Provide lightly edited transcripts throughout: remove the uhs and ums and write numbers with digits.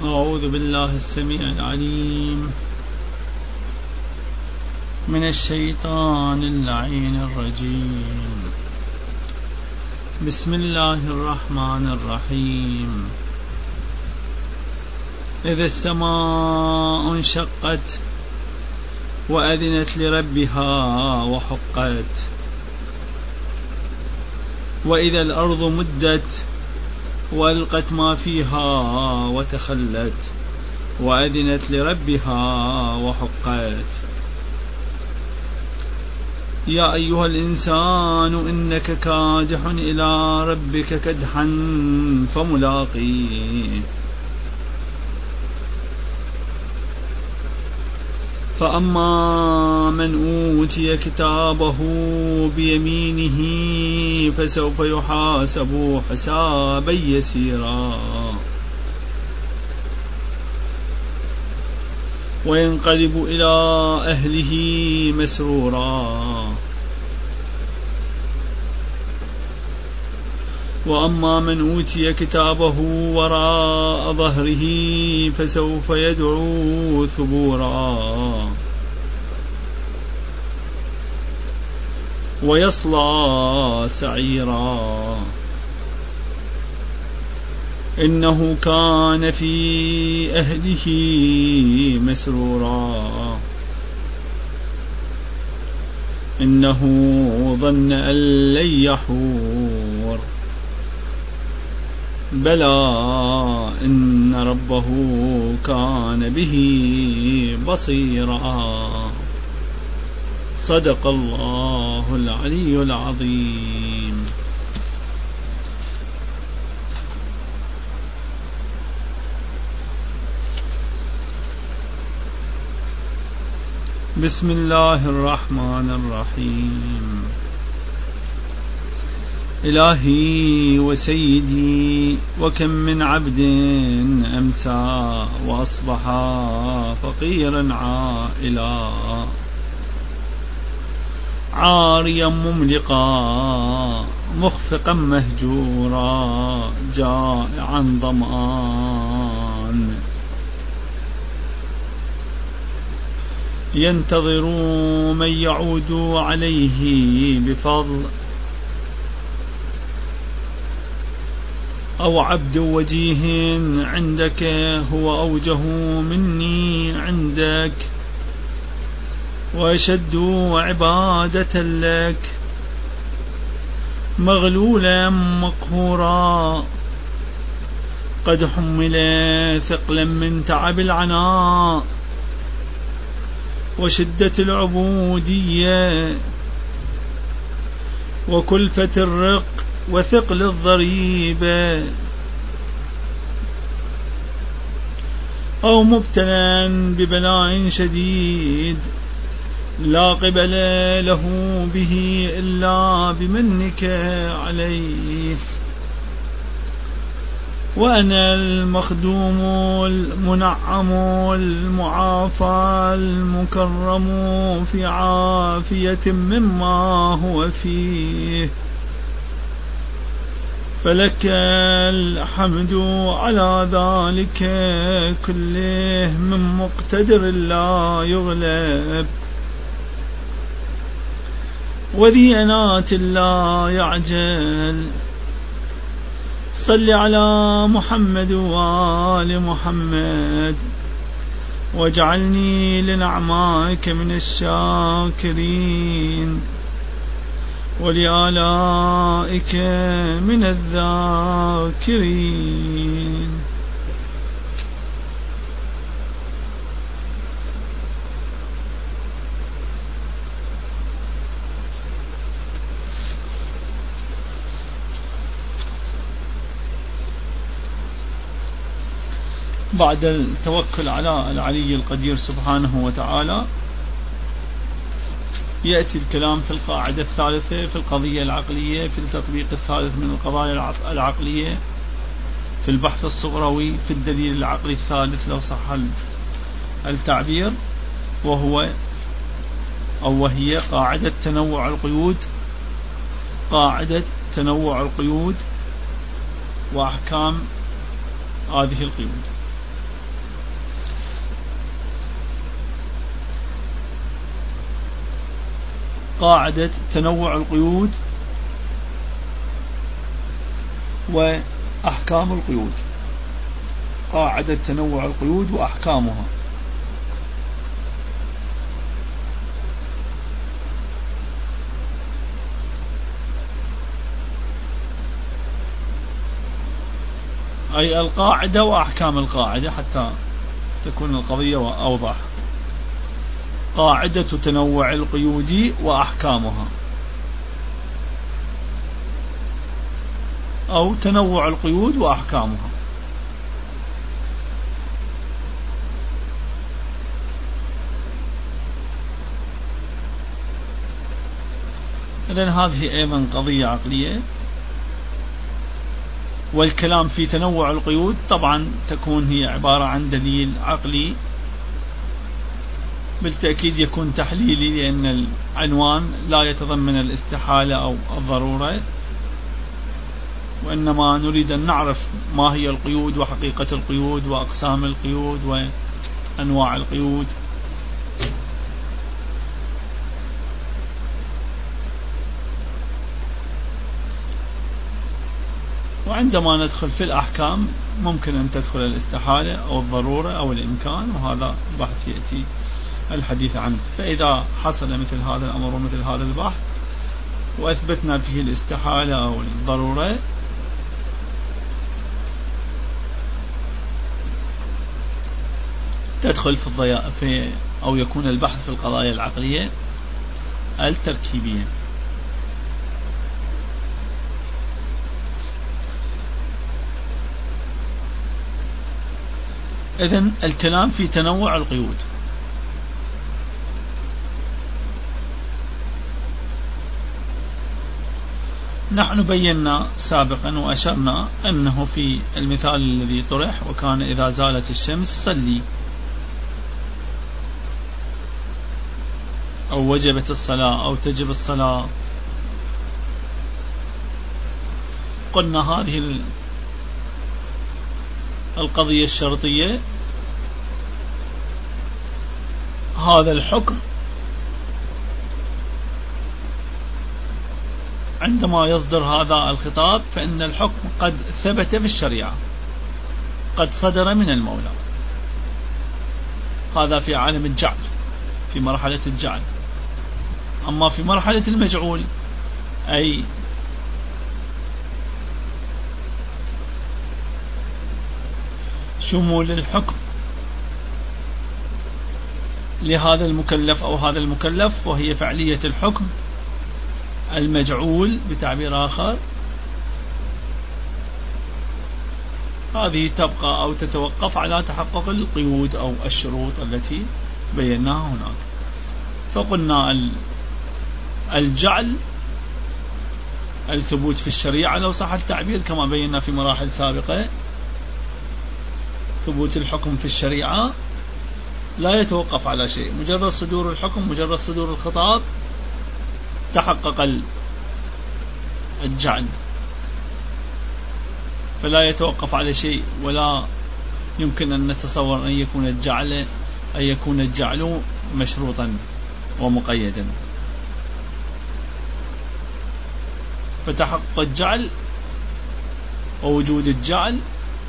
أعوذ بالله السميع العليم من الشيطان اللعين الرجيم. بسم الله الرحمن الرحيم. إذا السماء انشقت وأذنت لربها وحقت، وإذا الأرض مدت وألقت ما فيها وتخلت، وأذنت لربها وحقت. يا أيها الإنسان إنك كادح إلى ربك كدحا فملاقيه، فأما من أوتي كتابه بيمينه فسوف يحاسب حسابا يسيرا، وينقلب إلى أهله مسرورا. وأما من أوتي كتابه وراء ظهره فسوف يدعو ثبورا، ويصلى سعيرا، إنه كان في أهله مسرورا، إنه ظن أن لن يحور، بلى إن ربه كان به بصيرا. صدق الله العلي العظيم. بسم الله الرحمن الرحيم. إلهي وسيدي، وكم من عبد أمسى وأصبح فقيرا عائلا، عاريا مملقا مخفقا مهجورا، جائعا ظمآن، ينتظر من يعود عليه بفضل، أو عبد وجيه عندك هو أوجه مني عندك، وأشد عبادة لك، مغلولا مقهورا، قد حمل ثقلا من تعب العناء وشدة العبودية وكلفة الرق وثقل الضريبة، أو مبتلا ببلاء شديد لا قبل له به إلا بمنك عليه، وأنا المخدوم المنعم المعافى المكرم في عافية مما هو فيه، فلك الحمد على ذلك كله من مقتدر لا يغلب، وذي أنات لا يعجل. صل على محمد وآل محمد، واجعلني لنعمائك من الشاكرين، ولآلائك من الذاكرين. بعد التوكل على العلي القدير سبحانه وتعالى، يأتي الكلام في القاعدة الثالثة في القضية العقلية، في التطبيق الثالث من القضايا العقلية، في البحث الصغروي، في الدليل العقلي الثالث لو صح التعبير، وهي قاعدة تنوع القيود، قاعدة تنوع القيود وأحكام هذه القيود. قاعدة تنوع القيود وأحكام القيود. قاعدة تنوع القيود وأحكامها. أي القاعدة وأحكام القاعدة حتى تكون القضية أوضح. قاعدة تنوع القيود وأحكامها، أو تنوع القيود وأحكامها. إذن هذه أيضا قضية عقلية. والكلام في تنوع القيود طبعا تكون هي عبارة عن دليل عقلي، بالتأكيد يكون تحليلي، لأن العنوان لا يتضمن الاستحالة أو الضرورة، وإنما نريد أن نعرف ما هي القيود وحقيقة القيود وأقسام القيود وأنواع القيود. وعندما ندخل في الأحكام ممكن أن تدخل الاستحالة أو الضرورة أو الإمكان، وهذا بحث يأتي الحديث عنه. فإذا حصل مثل هذا الأمر ومثل هذا البحث وأثبتنا فيه الاستحالة أو الضرورة، تدخل في أو يكون البحث في القضايا العقلية التركيبية. إذن الكلام في تنوع القيود. نحن بينا سابقا وأشرنا أنه في المثال الذي طرح وكان إذا زالت الشمس صلي، أو وجبت الصلاة أو تجب الصلاة، قلنا هذه القضية الشرطية هذا الحكم عندما يصدر هذا الخطاب فإن الحكم قد ثبت في الشريعة، قد صدر من المولى. هذا في عالم الجعل، في مرحلة الجعل. أما في مرحلة المجعول أي شمول الحكم لهذا المكلف أو هذا المكلف، وهي فعلية الحكم المجعول بتعبير آخر، هذه تبقى أو تتوقف على تحقق القيود أو الشروط التي بيناها هناك. فقلنا الجعل الثبوت في الشريعة لو صح التعبير كما بينا في مراحل سابقة، ثبوت الحكم في الشريعة لا يتوقف على شيء، مجرد صدور الحكم مجرد صدور الخطاب تحقق الجعل، فلا يتوقف على شيء، ولا يمكن أن نتصور أن يكون الجعل مشروطا ومقيدا. فتحقق الجعل ووجود الجعل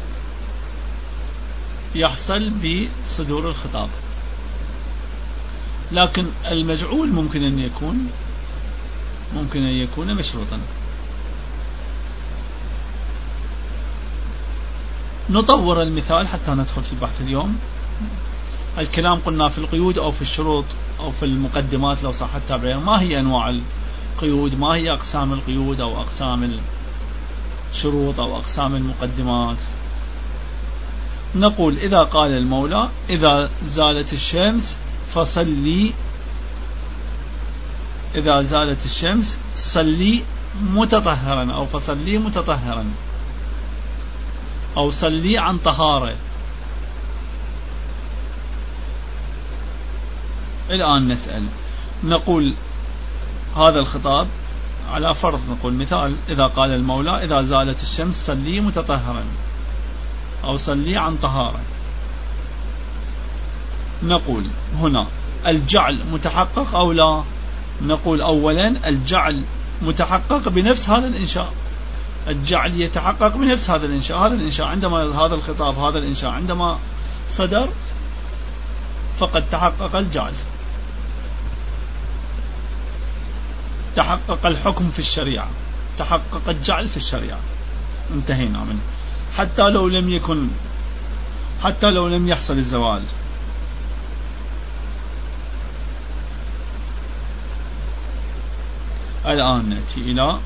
يحصل بصدور الخطاب، لكن المجعول ممكن أن يكون مشروطا. نطور المثال حتى ندخل في البحث اليوم. الكلام قلنا في القيود أو في الشروط أو في المقدمات لو صح التعبير. ما هي أنواع القيود؟ ما هي أقسام القيود أو أقسام الشروط أو أقسام المقدمات؟ نقول إذا قال المولى إذا زالت الشمس فصلي، إذا زالت الشمس صلي متطهرا، أو فصلي متطهرا، أو صلي عن طهارة. الآن نسأل، نقول هذا الخطاب على فرض، نقول مثال إذا قال المولى إذا زالت الشمس صلي متطهرا أو صلي عن طهارة، نقول هنا الجعل متحقق أو لا؟ نقول أولا الجعل متحقق بنفس هذا الإنشاء، الجعل يتحقق بنفس هذا الإنشاء. هذا الإنشاء عندما هذا الخطاب هذا الإنشاء عندما صدر فقد تحقق الجعل، تحقق الحكم في الشريعة، تحقق الجعل في الشريعة، انتهينا منه. حتى لو لم يحصل الزوال. الآن نأتي إلى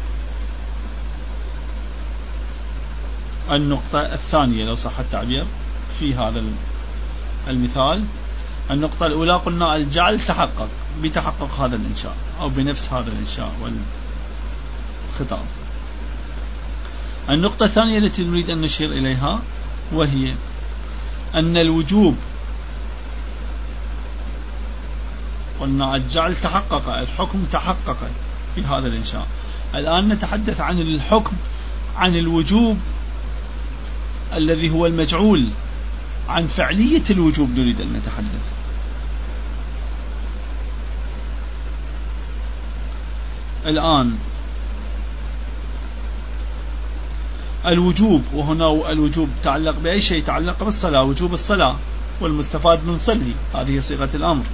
النقطة الثانية لو صح التعبير في هذا المثال. النقطة الأولى قلنا الجعل تحقق بتحقق هذا الإنشاء أو بنفس هذا الإنشاء والخطاب. النقطة الثانية التي نريد أن نشير إليها وهي أن الوجوب، قلنا الجعل تحقق، الحكم تحقق في هذا الإنشاء. الآن نتحدث عن الحكم، عن الوجوب الذي هو المجعول، عن فعلية الوجوب نريد أن نتحدث. الآن الوجوب، وهنا الوجوب تعلق بأي شيء؟ تعلق بالصلاة، وجوب الصلاة، والمستفاد من صلي، هذه صيغة الأمر.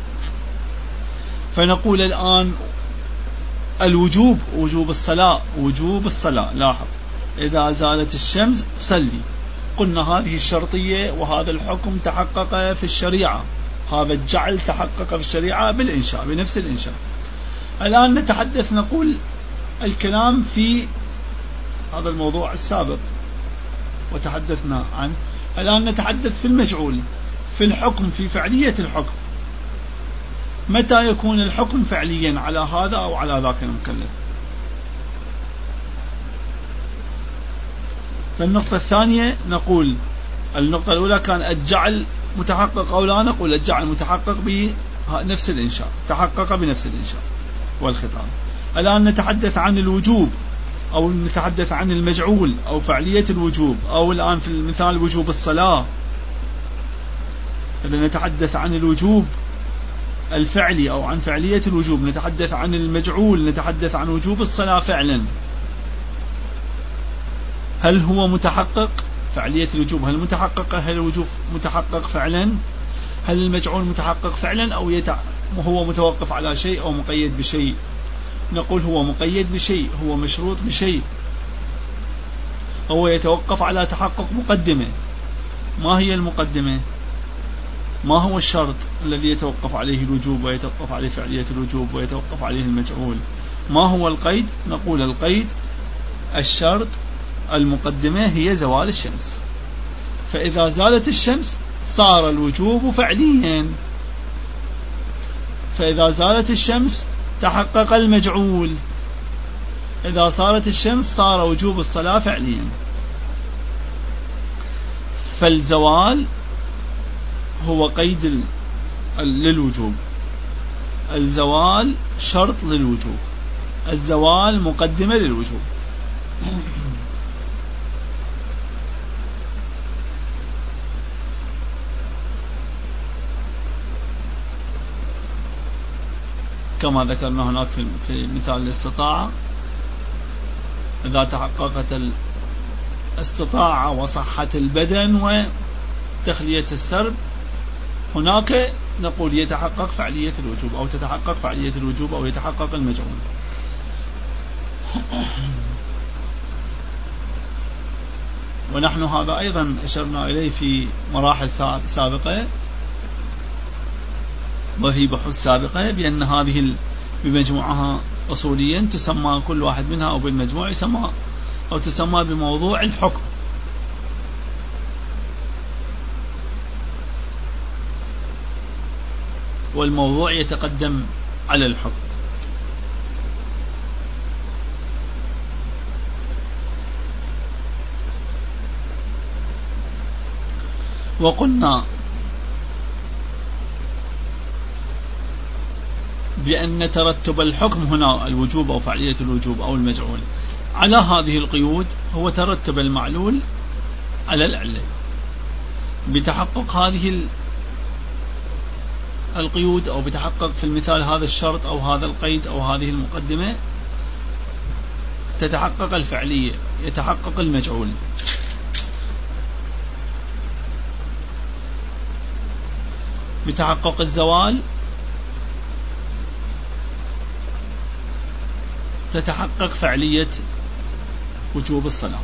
فنقول الآن الوجوب، وجوب الصلاة، وجوب الصلاة، لاحظ إذا زالت الشمس صلي. قلنا هذه الشرطية وهذا الحكم تحقق في الشريعة، هذا الجعل تحقق في الشريعة بالإنشاء، بنفس الإنشاء. الآن نتحدث، نقول الكلام في هذا الموضوع السابق وتحدثنا عنه. الآن نتحدث في المجعول، في الحكم، في فعلية الحكم. متى يكون الحكم فعليا على هذا أو على ذاك المكلف؟ فالنقطة الثانية نقول النقطة الأولى كان الجعل متحقق أو لا، نقول الجعل متحقق بنفس الإنشاء، تحقق بنفس الإنشاء والخطاب. الآن نتحدث عن الوجوب أو نتحدث عن المجعول أو فعلية الوجوب، أو الآن في المثال وجوب الصلاة. إذا نتحدث عن الوجوب الفعلي أو عن فعلية الوجوب، نتحدث عن المجعول، نتحدث عن وجوب الصلاة فعلا. هل هو متحقق فعلية الوجوب؟ هل متحقق؟ هل الوجوب متحقق فعلا؟ هل المجعول متحقق فعلا أو هو متوقف على شيء أو مقيد بشيء؟ نقول هو مقيد بشيء، هو مشروط بشيء، هو يتوقف على تحقق مقدمة. ما هي المقدمة؟ ما هو الشرط الذي يتوقف عليه الوجوب ويتوقف عليه فعلية الوجوب ويتوقف عليه المجعول؟ ما هو القيد؟ نقول القيد، الشرط، المقدمة هي زوال الشمس. فإذا زالت الشمس صار الوجوب فعليا، فإذا زالت الشمس تحقق المجعول، إذا صارت الشمس صار وجوب الصلاة فعليا. فالزوال هو قيد للوجوب، الزوال شرط للوجوب، الزوال مقدمة للوجوب. كما ذكرنا هناك في مثال الاستطاعة، إذا تحققت الاستطاعة وصحة البدن وتخلية السرب، هناك نقول يتحقق فعلية الوجوب أو تتحقق فعلية الوجوب أو يتحقق المجعول. ونحن هذا أيضا أشرنا إليه في مراحل سابقة وفي بحوث سابقة، بأن هذه بمجموعها أصوليا تسمى كل واحد منها أو بالمجموع يسمى أو تسمى بموضوع الحكم. والموضوع يتقدم على الحكم. وقلنا بأن ترتب الحكم هنا الوجوب أو فعلية الوجوب أو المجعول على هذه القيود هو ترتب المعلول على العلة. بتحقق هذه القيود أو بتحقق في المثال هذا الشرط أو هذا القيد أو هذه المقدمة تتحقق الفعلية، يتحقق المجعول. بتحقق الزوال تتحقق فعلية وجوب الصلاة.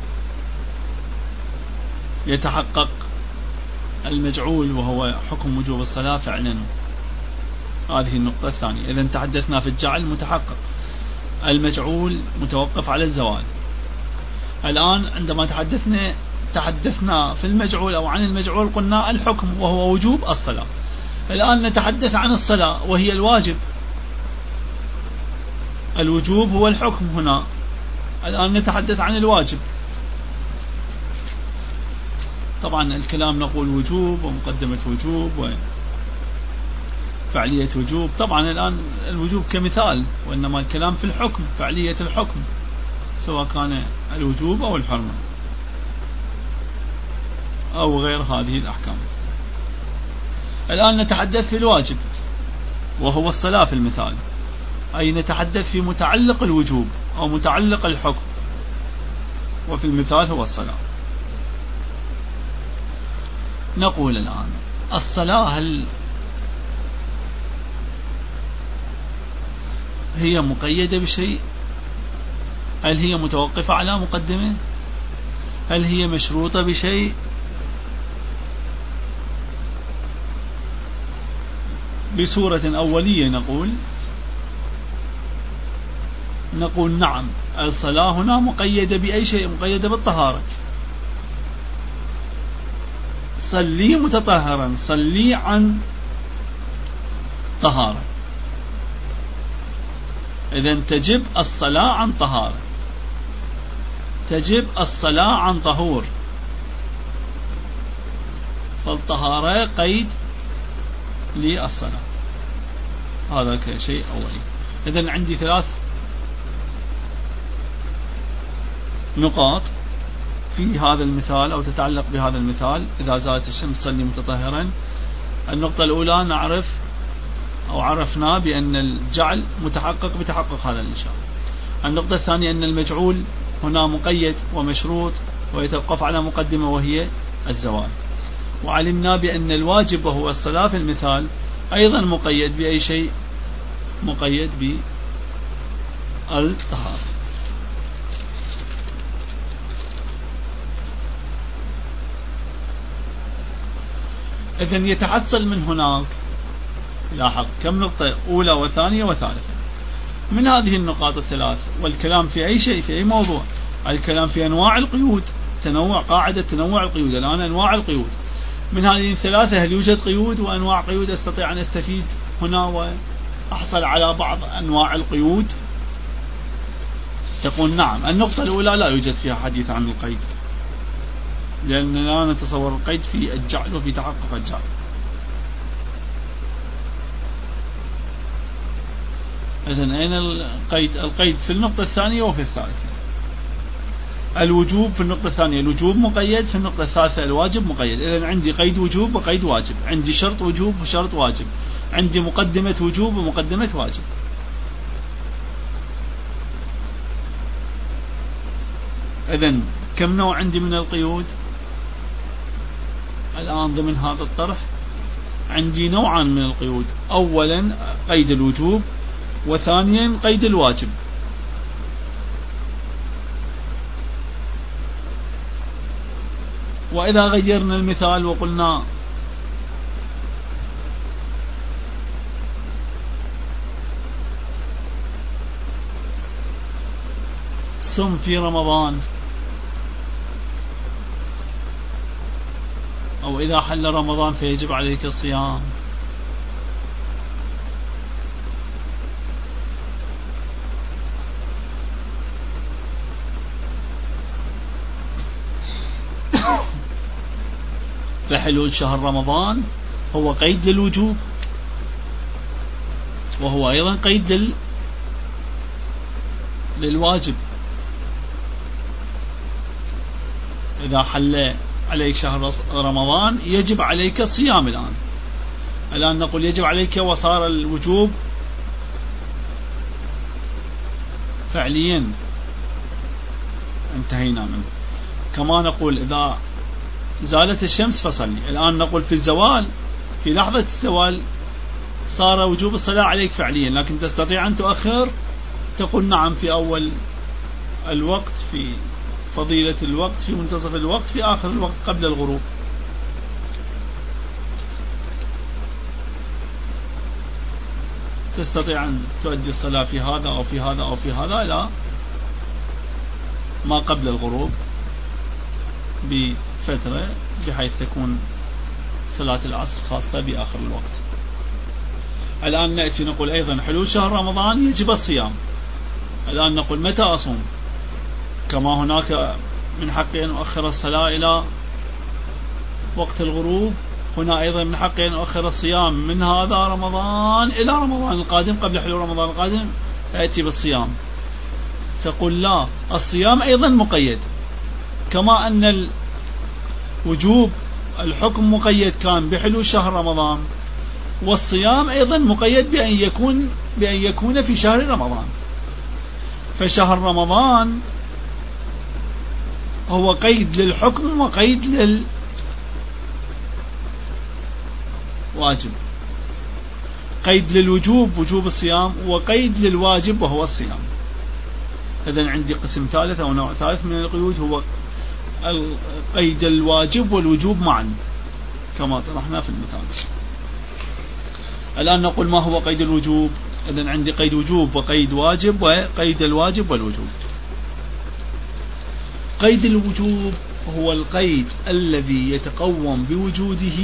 يتحقق المجعول وهو حكم وجوب الصلاة فعلا. هذه النقطة الثانية. إذن تحدثنا في الجعل متحقق، المجعول متوقف على الزوال. الآن عندما تحدثنا في المجعول أو عن المجعول قلنا الحكم وهو وجوب الصلاة. الآن نتحدث عن الصلاة وهي الواجب. الوجوب هو الحكم هنا، الآن نتحدث عن الواجب. طبعا الكلام نقول وجوب ومقدمة وجوب وفعلية وجوب، طبعا الآن الوجوب كمثال، وإنما الكلام في الحكم، فعلية الحكم سواء كان الوجوب أو الحرمة أو غير هذه الأحكام. الآن نتحدث في الواجب وهو الصلاة في المثال، أي نتحدث في متعلق الوجوب أو متعلق الحكم، وفي المثال هو الصلاة. نقول الآن الصلاة هل هي مقيدة بشيء؟ هل هي متوقفة على مقدمة؟ هل هي مشروطة بشيء؟ بصورة أولية نقول نعم، الصلاة هنا مقيدة بأي شيء؟ مقيدة بالطهارة. صلي متطهرا، صلي عن طهارة. إذن تجب الصلاة عن طهارة، تجب الصلاة عن طهور، فالطهارة قيد للصلاة. هذا كشيء أولي. إذن عندي 3 نقاط في هذا المثال أو تتعلق بهذا المثال. إذا زالت الشمس صلي متطهرا. النقطة الأولى نعرف أو عرفنا بأن الجعل متحقق بتحقق هذا الإنشاء. النقطة الثانية أن المجعول هنا مقيد ومشروط ويتوقف على مقدمة وهي الزوال. وعلمنا بأن الواجب وهو الصلاة في المثال أيضا مقيد بأي شيء؟ مقيد بالطهارة. إذن يتحصل من هناك، لاحظ كم نقطة، أولى وثانية وثالثة. من هذه النقاط الثلاث، والكلام في أي شيء في أي موضوع، الكلام في أنواع القيود، قاعدة تنوع القيود. الآن أنواع القيود من هذه الثلاثة، هل يوجد قيود وأنواع قيود أستطيع أن أستفيد هنا وأحصل على بعض أنواع القيود؟ تقول نعم. النقطة الأولى لا يوجد فيها حديث عن القيد، لأننا نتصور القيد في الجعل وفي تحقق الجعل. إذن أين القيد؟ القيد في النقطة الثانية وفي الثالثة. الوجوب في النقطة الثانية الوجوب مقيد، في النقطة الثالثة الواجب مقيد. إذن عندي قيد وجوب وقيد واجب، عندي شرط وجوب وشرط واجب، عندي مقدمة وجوب ومقدمة واجب. إذن كم نوع عندي من القيود؟ الآن ضمن هذا الطرح عندي نوعان من القيود. أولا قيد الوجوب، وثانيا قيد الواجب. وإذا غيرنا المثال وقلنا صم في رمضان، أو إذا حل رمضان فيجب عليك الصيام، فحلول شهر رمضان هو قيد للوجوب، وهو أيضا قيد للواجب. إذا حل عليك شهر رمضان يجب عليك الصيام الآن. الآن نقول يجب عليك وصار الوجوب فعليا، انتهينا منه. كما نقول إذا زالت الشمس فصلي. الآن نقول في الزوال، في لحظة الزوال صار وجوب الصلاة عليك فعليا، لكن تستطيع أن تؤخر. تقول نعم في أول الوقت، في فضيلة الوقت، في منتصف الوقت، في آخر الوقت قبل الغروب. تستطيع أن تؤدي الصلاة في هذا أو في هذا أو في هذا إلى ما قبل الغروب بفترة، بحيث تكون صلاة العصر خاصة بآخر الوقت. الآن نأتي نقول أيضا حلول شهر رمضان يجب الصيام. الآن نقول متى أصوم؟ كما هناك من حقي أن أؤخر الصلاة إلى وقت الغروب، هنا أيضا من حقي أن أؤخر الصيام من هذا رمضان إلى رمضان القادم، قبل حلول رمضان القادم أأتي بالصيام. تقول لا، الصيام أيضا مقيد، كما أن الوجوب الحكم مقيد كان بحلول شهر رمضان، والصيام أيضا مقيد بأن يكون في شهر رمضان. فشهر رمضان هو قيد للحكم وقيد للواجب، قيد للوجوب وجوب الصيام، وقيد للواجب وهو الصيام. إذن عندي قسم ثالث أو نوع ثالث من القيود، هو قيد الواجب والوجوب معا كما طرحنا في المثال. الآن نقول ما هو قيد الوجوب؟ إذن عندي قيد وجوب وقيد واجب وقيد الواجب والوجوب. قيد الوجوب هو القيد الذي يتقوم بوجوده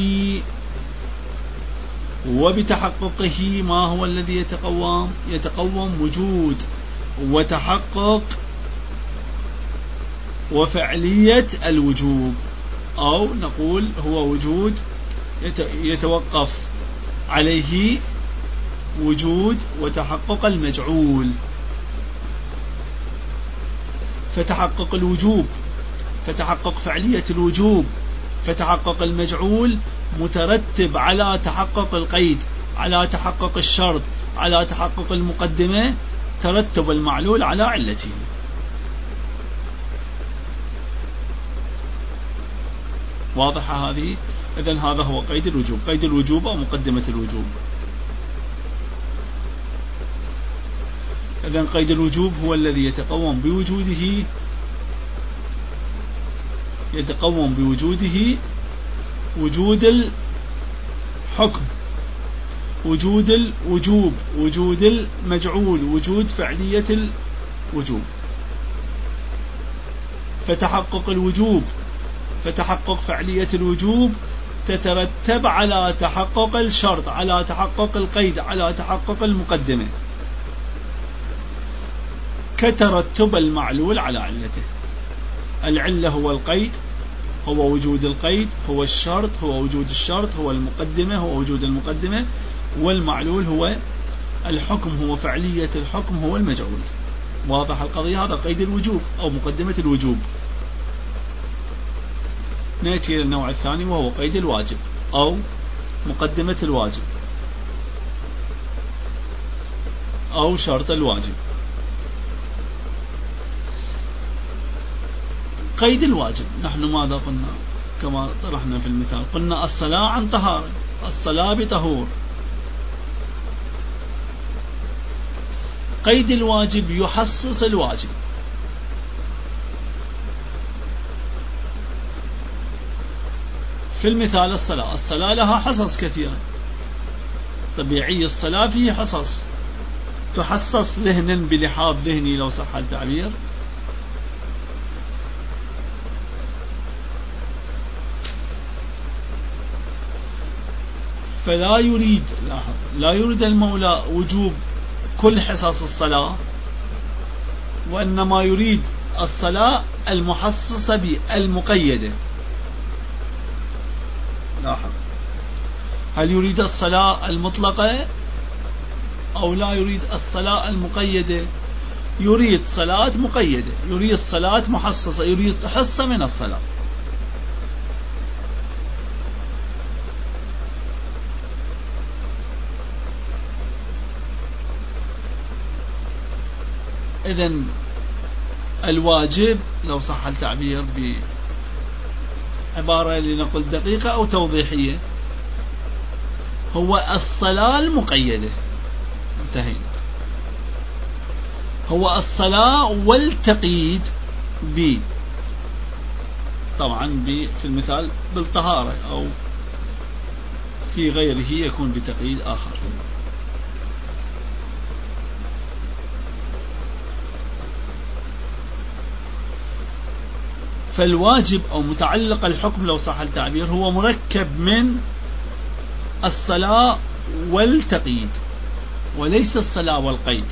وبتحققه. ما هو الذي يتقوم؟ يتقوم وجود وتحقق وفعلية الوجوب، أو نقول هو وجود يتوقف عليه وجود وتحقق المجعول. فتحقق الوجوب، فتحقق فعلية الوجوب، فتحقق المجعول مترتب على تحقق القيد، على تحقق الشرط، على تحقق المقدمة، ترتب المعلول على علته. واضحة هذه؟ إذن هذا هو قيد الوجوب، قيد الوجوب أو مقدمة الوجوب. إذن قيد الوجوب هو الذي يتقوم بوجوده وجود الحكم، وجود الوجوب، وجود المجعول، وجود فعلية الوجوب. فتحقق الوجوب، فتحقق فعلية الوجوب تترتب على تحقق الشرط، على تحقق القيد، على تحقق المقدمة، كترتب المعلول على علته. العلة هو القيد، هو وجود القيد، هو الشرط، هو وجود الشرط، هو المقدمة، هو وجود المقدمة، والمعلول هو الحكم، هو فعلية الحكم، هو المجعول. واضح القضية؟ هذا قيد الوجوب أو مقدمة الوجوب. نأتي إلى النوع الثاني وهو قيد الواجب أو مقدمة الواجب أو شرط الواجب. قيد الواجب نحن ماذا قلنا كما طرحنا في المثال؟ قلنا الصلاة عن طهارة، الصلاة بطهور. قيد الواجب يحصص الواجب. في المثال الصلاة لها حصص كثيرة، طبيعي الصلاة فيه حصص، تحصص ذهنا بلحاظ ذهني لو صح التعبير، فلا يريد لا يريد المولى وجوب كل حصص الصلاة، وإنما يريد الصلاة المحصصة بالمقيدة. لاحظ، هل يريد الصلاة المطلقة أو لا يريد الصلاة المقيدة؟ يريد صلاة مقيدة، يريد صلاة محصصة، يريد حصة من الصلاة. إذن الواجب لو صح التعبير بعبارة لنقل دقيقة أو توضيحية هو الصلاة المقيدة. انتهينا. هو الصلاة والتقييد طبعا في المثال بالطهارة أو في غيره يكون بتقييد آخر. فالواجب أو متعلق الحكم لو صح التعبير هو مركب من الصلاة والتقييد وليس الصلاة والقيد.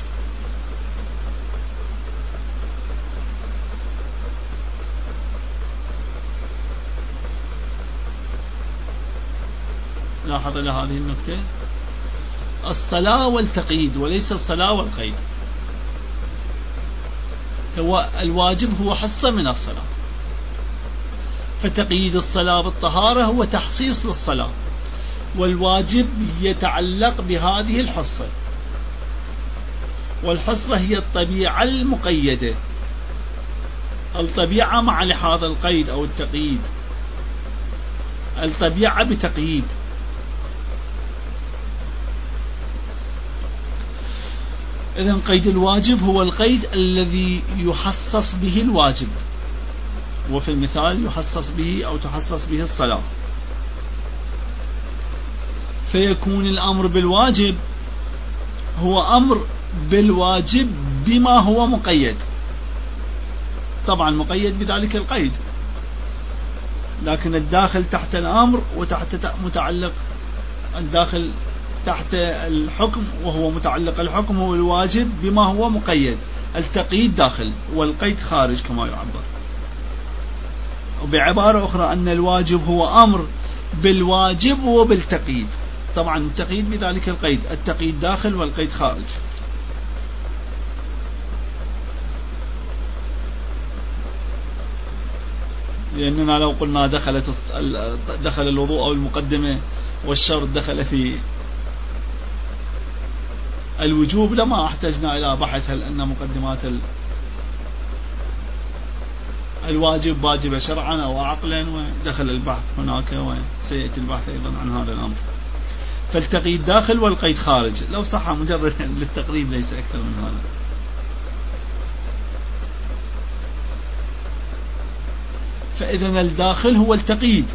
لاحظ إلى هذه النكتة، الصلاة والتقييد وليس الصلاة والقيد. هو الواجب هو حصة من الصلاة، فتقييد الصلاة بالطهارة هو تحصيص للصلاة، والواجب يتعلق بهذه الحصة، والحصة هي الطبيعة المقيدة، الطبيعة مع لحاظ القيد أو التقييد، الطبيعة بتقييد. إذن قيد الواجب هو القيد الذي يحصص به الواجب، وفي المثال يحصص به أو تحصص به الصلاة، فيكون الأمر بالواجب هو أمر بالواجب بما هو مقيد، طبعا مقيد بذلك القيد، لكن الداخل تحت الأمر وتحت متعلق الداخل تحت الحكم وهو متعلق الحكم هو الواجب بما هو مقيد، التقييد داخل والقيد خارج كما يعبر. وبعبارة أخرى أن الواجب هو أمر بالواجب وبالتقييد، طبعا التقييد بذلك القيد، التقييد داخل والقيد خارج. لأننا لو قلنا دخل الوضوء أو المقدمة والشرط دخل في الوجوب لما احتجنا إلى بحث هل أن مقدمات الواجب واجبة شرعا أو عقلا، ودخل البحث هناك وسيأتي البحث أيضا عن هذا الأمر. فالتقييد داخل والقيد خارج لو صح مجرد للتقريب ليس أكثر من هذا. فإذا الداخل هو التقييد،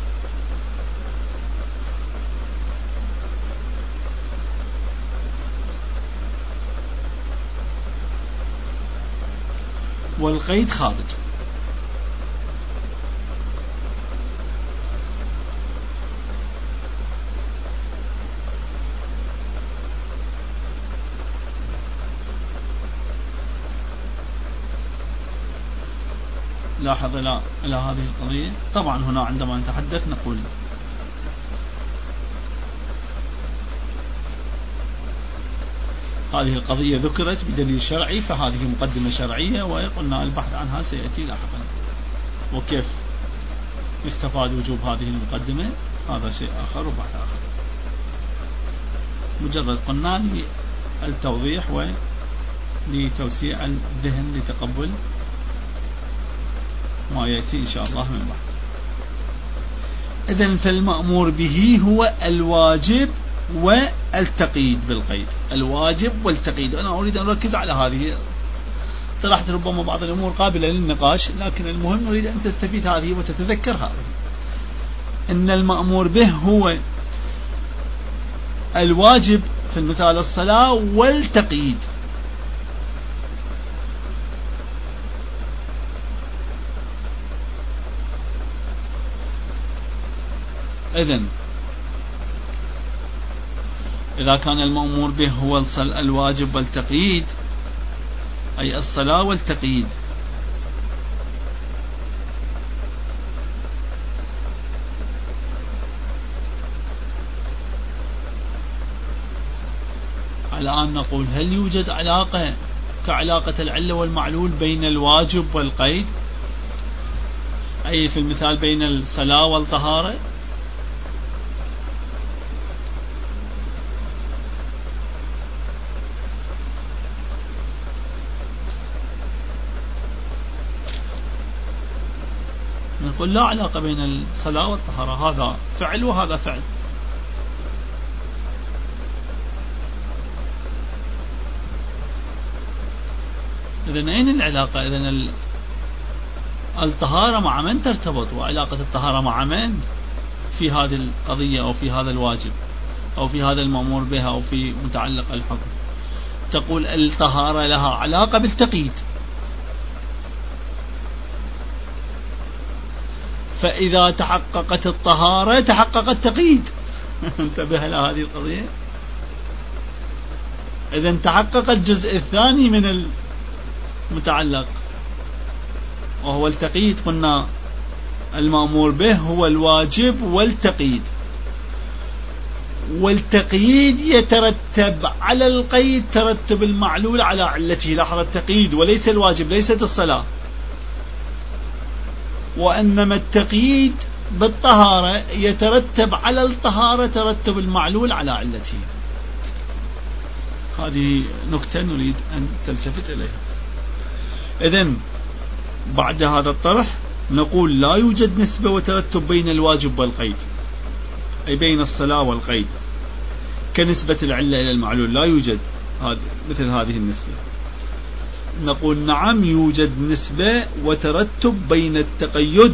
والقيد خارج. لاحظ إلى هذه القضية. طبعا هنا عندما نتحدث نقول هذه القضية ذكرت بدليل شرعي فهذه مقدمة شرعية، وقلنا البحث عنها سيأتي لاحقا، وكيف يستفاد وجوب هذه المقدمة هذا شيء آخر وبحث آخر. مجرد قلنا للتوضيح ولتوسيع الذهن لتقبل ما يأتي إن شاء الله من بعد. إذن فالمأمور به هو الواجب والتقييد بالقيد، الواجب والتقييد. أنا أريد أن أركز على هذه، طرحت ربما بعض الأمور قابلة للنقاش، لكن المهم نريد أن تستفيد هذه وتتذكر هذه، إن المأمور به هو الواجب في المثال الصلاة والتقييد. إذن إذا كان المأمور به هو الواجب والتقييد أي الصلاة والتقييد، الآن نقول هل يوجد علاقة كعلاقة العلة والمعلول بين الواجب والقيد، أي في المثال بين الصلاة والطهارة؟ نقول لا علاقة بين الصلاة والطهارة، هذا فعل وهذا فعل. إذن أين العلاقة؟ إذن الطهارة مع من ترتبط، وعلاقة الطهارة مع من في هذه القضية أو في هذا الواجب أو في هذا المأمور بها أو في متعلق الحكم؟ تقول الطهارة لها علاقة بالتقييد، فإذا تحققت الطهارة تحقق التقييد. انتبه لهذه القضية. إذن تحقق الجزء الثاني من المتعلق وهو التقييد. قلنا المأمور به هو الواجب والتقييد، والتقييد يترتب على القيد ترتب المعلول على علته. لاحظ التقييد وليس الواجب، ليست الصلاة، وإنما التقييد بالطهارة يترتب على الطهارة ترتب المعلول على علته. هذه نكتة نريد أن تلتفت إليها. إذن بعد هذا الطرح نقول لا يوجد نسبة وترتب بين الواجب والقيد، أي بين الصلاة والقيد، كنسبة العلة إلى المعلول لا يوجد مثل هذه النسبة. نقول نعم يوجد نسبة وترتب بين التقيد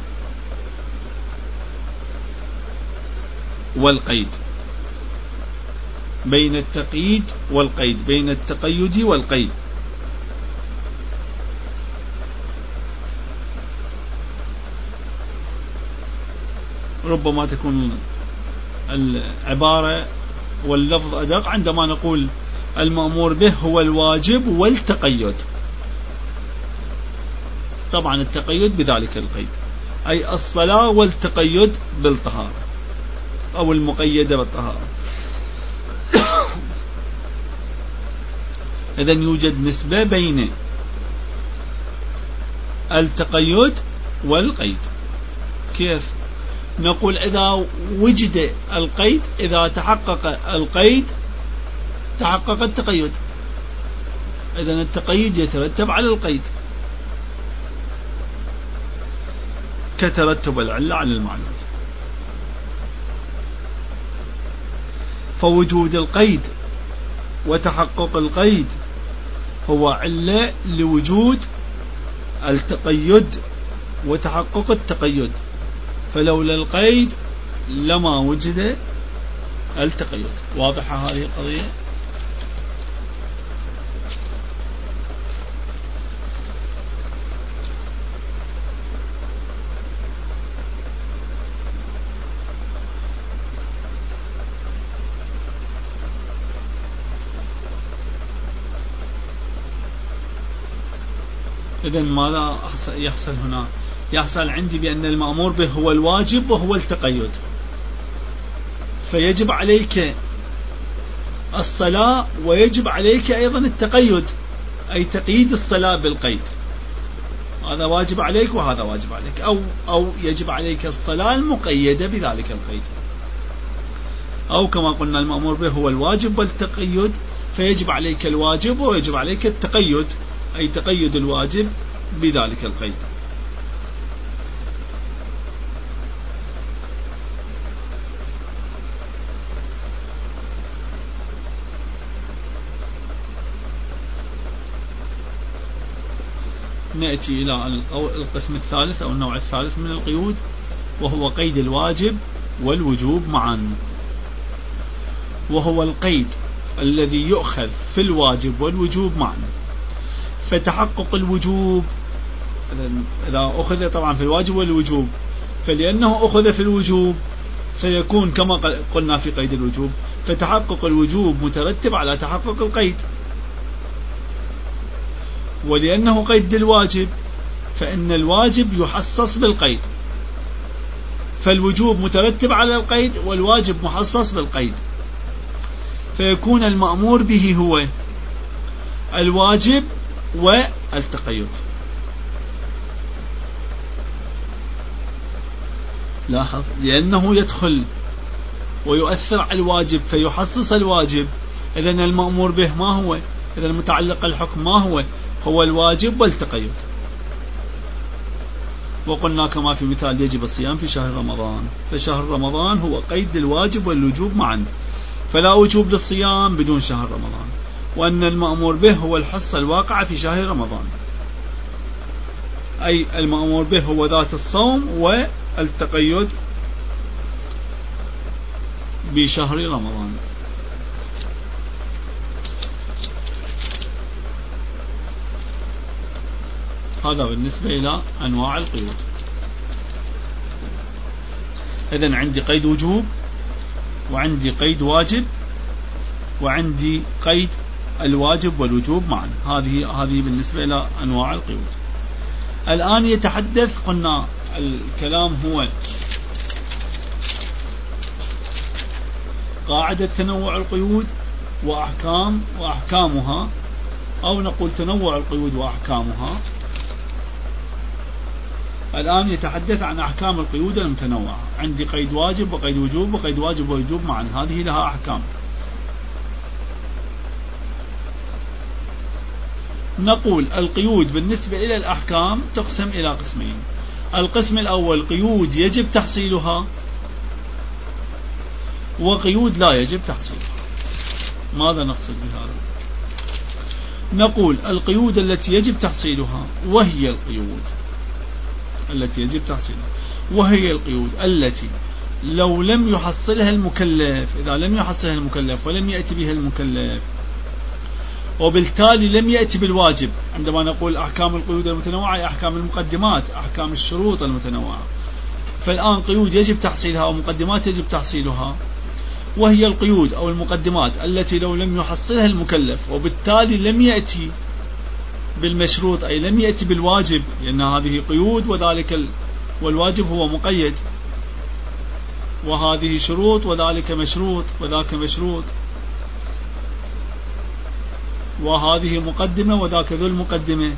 والقيد، بين التقييد والقيد، بين التقيد والقيد. ربما تكون العبارة واللفظ أدق عندما نقول المأمور به هو الواجب والتقيد. طبعا التقيد بذلك القيد، أي الصلاة والتقيد بالطهارة أو المقيدة بالطهارة. إذن يوجد نسبة بين التقيد والقيد. كيف؟ نقول إذا وجد القيد، إذا تحقق القيد تحقق التقيد. إذن التقيد يترتب على القيد كترتب العلة على المعلول. فوجود القيد وتحقق القيد هو علة لوجود التقيد وتحقق التقيد، فلولا القيد لما وجد التقيد. واضحة هذه القضية؟ إذن ماذا يحصل هنا؟ يحصل عندي بأن المأمور به هو الواجب وهو التقيد، فيجب عليك الصلاة ويجب عليك أيضا التقيد، أي تقييد الصلاة بالقيد. هذا واجب عليك وهذا واجب عليك، أو يجب عليك الصلاة المقيدة بذلك القيد، أو كما قلنا المأمور به هو الواجب والتقيد، فيجب عليك الواجب ويجب عليك التقيد، أي تقيد الواجب بذلك القيد. نأتي إلى القسم الثالث أو النوع الثالث من القيود، وهو قيد الواجب والوجوب معا، وهو القيد الذي يؤخذ في الواجب والوجوب معا. فتحقق الوجوب إذا أخذ طبعا في الواجب والوجوب، فلأنه أخذ في الوجوب فيكون كما قلنا في قيد الوجوب، فتحقق الوجوب مترتب على تحقق القيد، ولأنه قيد الواجب فإن الواجب يحصص بالقيد، فالوجوب مترتب على القيد والواجب محصص بالقيد، فيكون المأمور به هو الواجب والتقيد. لاحظ، لأنه يدخل ويؤثر على الواجب فيحصص الواجب، إذن المأمور به ما هو؟ إذن المتعلق الحكم ما هو؟ هو الواجب والتقيد. وقلنا كما في مثال يجب الصيام في شهر رمضان، فشهر رمضان هو قيد الواجب والوجوب معا، فلا وجوب للصيام بدون شهر رمضان، وأن المأمور به هو الحصة الواقعة في شهر رمضان، أي المأمور به هو ذات الصوم والتقيد بشهر رمضان. هذا بالنسبة إلى أنواع القيود. إذن عندي قيد وجوب، وعندي قيد واجب، وعندي قيد الواجب والوجوب معا. هذه بالنسبة إلى أنواع القيود. الآن يتحدث، قلنا الكلام هو قاعدة تنوع القيود وأحكامها، أو نقول تنوع القيود وأحكامها. الآن يتحدث عن أحكام القيود المتنوعة. عندي قيد واجب وقيد وجوب وقيد واجب ووجوب معا، هذه لها أحكام. نقول القيود بالنسبة إلى الأحكام تقسم إلى قسمين. القسم الأول قيود يجب تحصيلها، وقيود لا يجب تحصيلها. ماذا نقصد بهذا؟ نقول القيود التي يجب تحصيلها وهي القيود التي يجب تحصيلها، وهي القيود التي لو لم يحصلها المكلف، إذا لم يحصلها المكلف ولم يأتي بها المكلف، وبالتالي لم يأتي بالواجب. عندما نقول أحكام القيود المتنوعة، أحكام المقدمات، أحكام الشروط المتنوعة. فالآن قيود يجب تحصيلها ومقدمات يجب تحصيلها، وهي القيود أو المقدمات التي لو لم يحصلها المكلف وبالتالي لم يأتي بالمشروط، أي لم يأتي بالواجب، لأن هذه قيود والواجب هو مقيد، وهذه شروط وذلك مشروط وذاك مشروط، وهذه مقدمة وذاك ذو المقدمة.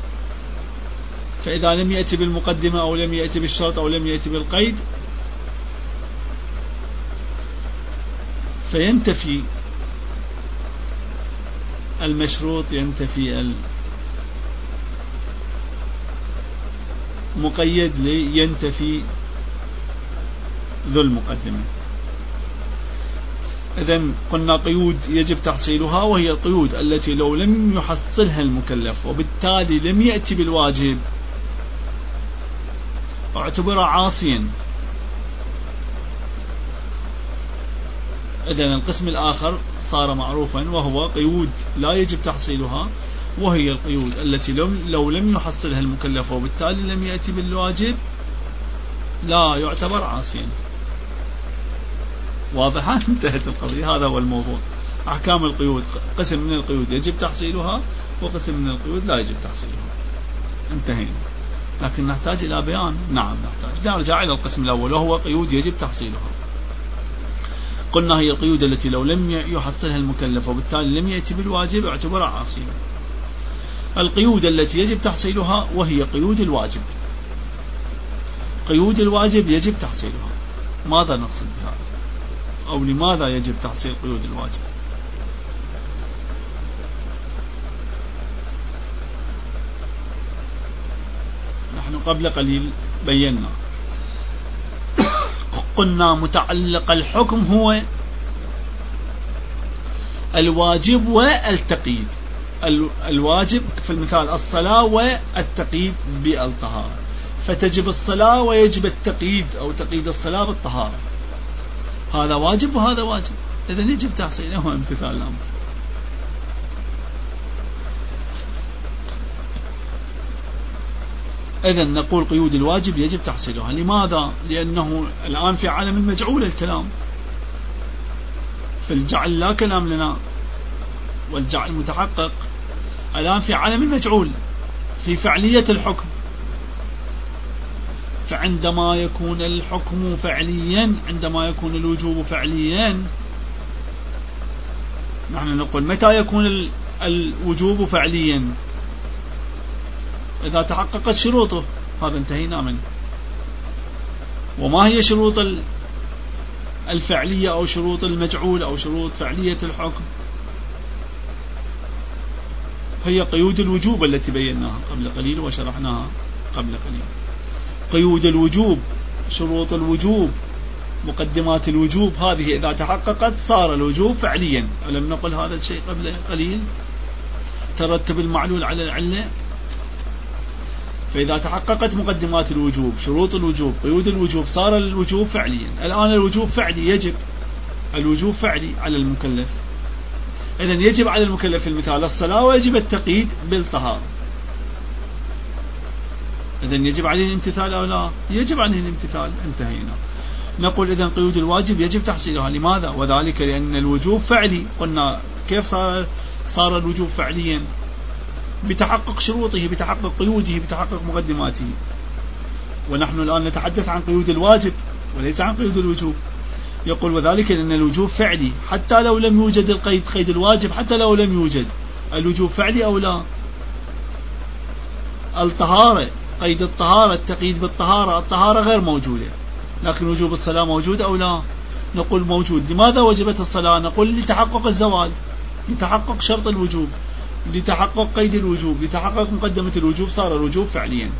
فإذا لم يأتي بالمقدمة أو لم يأتي بالشرط أو لم يأتي بالقيد، فينتفي المشروط، ينتفي المقيد، ينتفي ذو المقدمة. إذن قلنا قيود يجب تحصيلها، وهي القيود التي لو لم يحصلها المكلف وبالتالي لم يأتي بالواجب اعتبر عاصيا. إذن القسم الآخر صار معروفا، وهو قيود لا يجب تحصيلها، وهي القيود التي لو لم يحصلها المكلف وبالتالي لم يأتي بالواجب لا يعتبر عاصيا. واضحة؟ انتهت القضية. هذا هو الموضوع. أحكام القيود، قسم من القيود يجب تحصيلها، وقسم من القيود لا يجب تحصيلها. انتهينا. لكن نحتاج إلى بيان. نعم نحتاج. نرجع إلى القسم الأول، وهو قيود يجب تحصيلها. قلنا هي القيود التي لو لم يحصلها المكلف وبالتالي لم يأتي بالواجب اعتبر عاصيا. القيود التي يجب تحصيلها وهي قيود الواجب. قيود الواجب يجب تحصيلها. ماذا نقصد بهذا؟ أو لماذا يجب تحصيل قيود الواجب؟ نحن قبل قليل بينا، قلنا متعلق الحكم هو الواجب والتقييد. الواجب في المثال الصلاة والتقييد بالطهارة، فتجب الصلاة ويجب التقييد أو تقييد الصلاة بالطهارة. هذا واجب وهذا واجب، إذن يجب تحصيله. هو امتثال الأمر. إذن نقول قيود الواجب يجب تحصيلها. لماذا؟ لأنه الآن في عالم المجعول الكلام، في الجعل لا كلام لنا، والجعل متحقق. الآن في عالم المجعول، في فعلية الحكم. فعندما يكون الحكم فعليا، عندما يكون الوجوب فعليا، نحن نقول متى يكون الوجوب فعليا؟ إذا تحققت شروطه. هذا انتهينا منه. وما هي شروط الفعلية أو شروط المجعول أو شروط فعلية الحكم؟ هي قيود الوجوب التي بيناها قبل قليل وشرحناها قبل قليل. قيود الوجوب، شروط الوجوب، مقدمات الوجوب، هذه إذا تحققت صار الوجوب فعليا. ألم نقل هذا الشيء قبل قليل؟ ترتب المعلول على العلة. فإذا تحققت مقدمات الوجوب، شروط الوجوب، قيود الوجوب، صار الوجوب فعليا. الآن الوجوب فعلي، يجب الوجوب فعلي على المكلف. إذن يجب على المكلف المثال الصلاة، ويجب التقييد بالطهارة. إذن يجب عليه الامتثال أو لا؟ يجب عليه الامتثال. انتهينا. نقول إذن قيود الواجب يجب تحصيلها. لماذا؟ وذلك لأن الوجوب فعلي. قلنا كيف صار الوجوب فعليا؟ بتحقق شروطه، بتحقق قيوده، بتحقق مقدماته. ونحن الآن نتحدث عن قيود الواجب وليس عن قيود الوجوب. يقول وذلك لأن الوجوب فعلي حتى لو لم يوجد القيد، قيد الواجب حتى لو لم يوجد، الوجوب فعلي أو لا؟ الطهارة، قيد الطهارة، التقييد بالطهارة، الطهارة غير موجودة، لكن وجوب الصلاة موجود أو لا؟ نقول موجود. لماذا وجبت الصلاة؟ نقول لتحقق الزوال، لتحقق شرط الوجوب، لتحقق قيد الوجوب، لتحقق مقدمة الوجوب، صار الوجوب فعليا.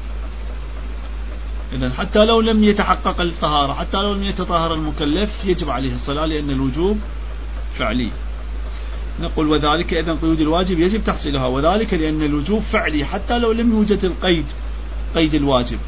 إذن حتى لو لم يتحقق الطهارة، حتى لو لم يتطهر المكلف، يجب عليه الصلاة لأن الوجوب فعلي. نقول وذلك إذن قيود الواجب يجب تحصيلها، وذلك لأن الوجوب فعلي حتى لو لم يوجد القيد، قيد الواجب،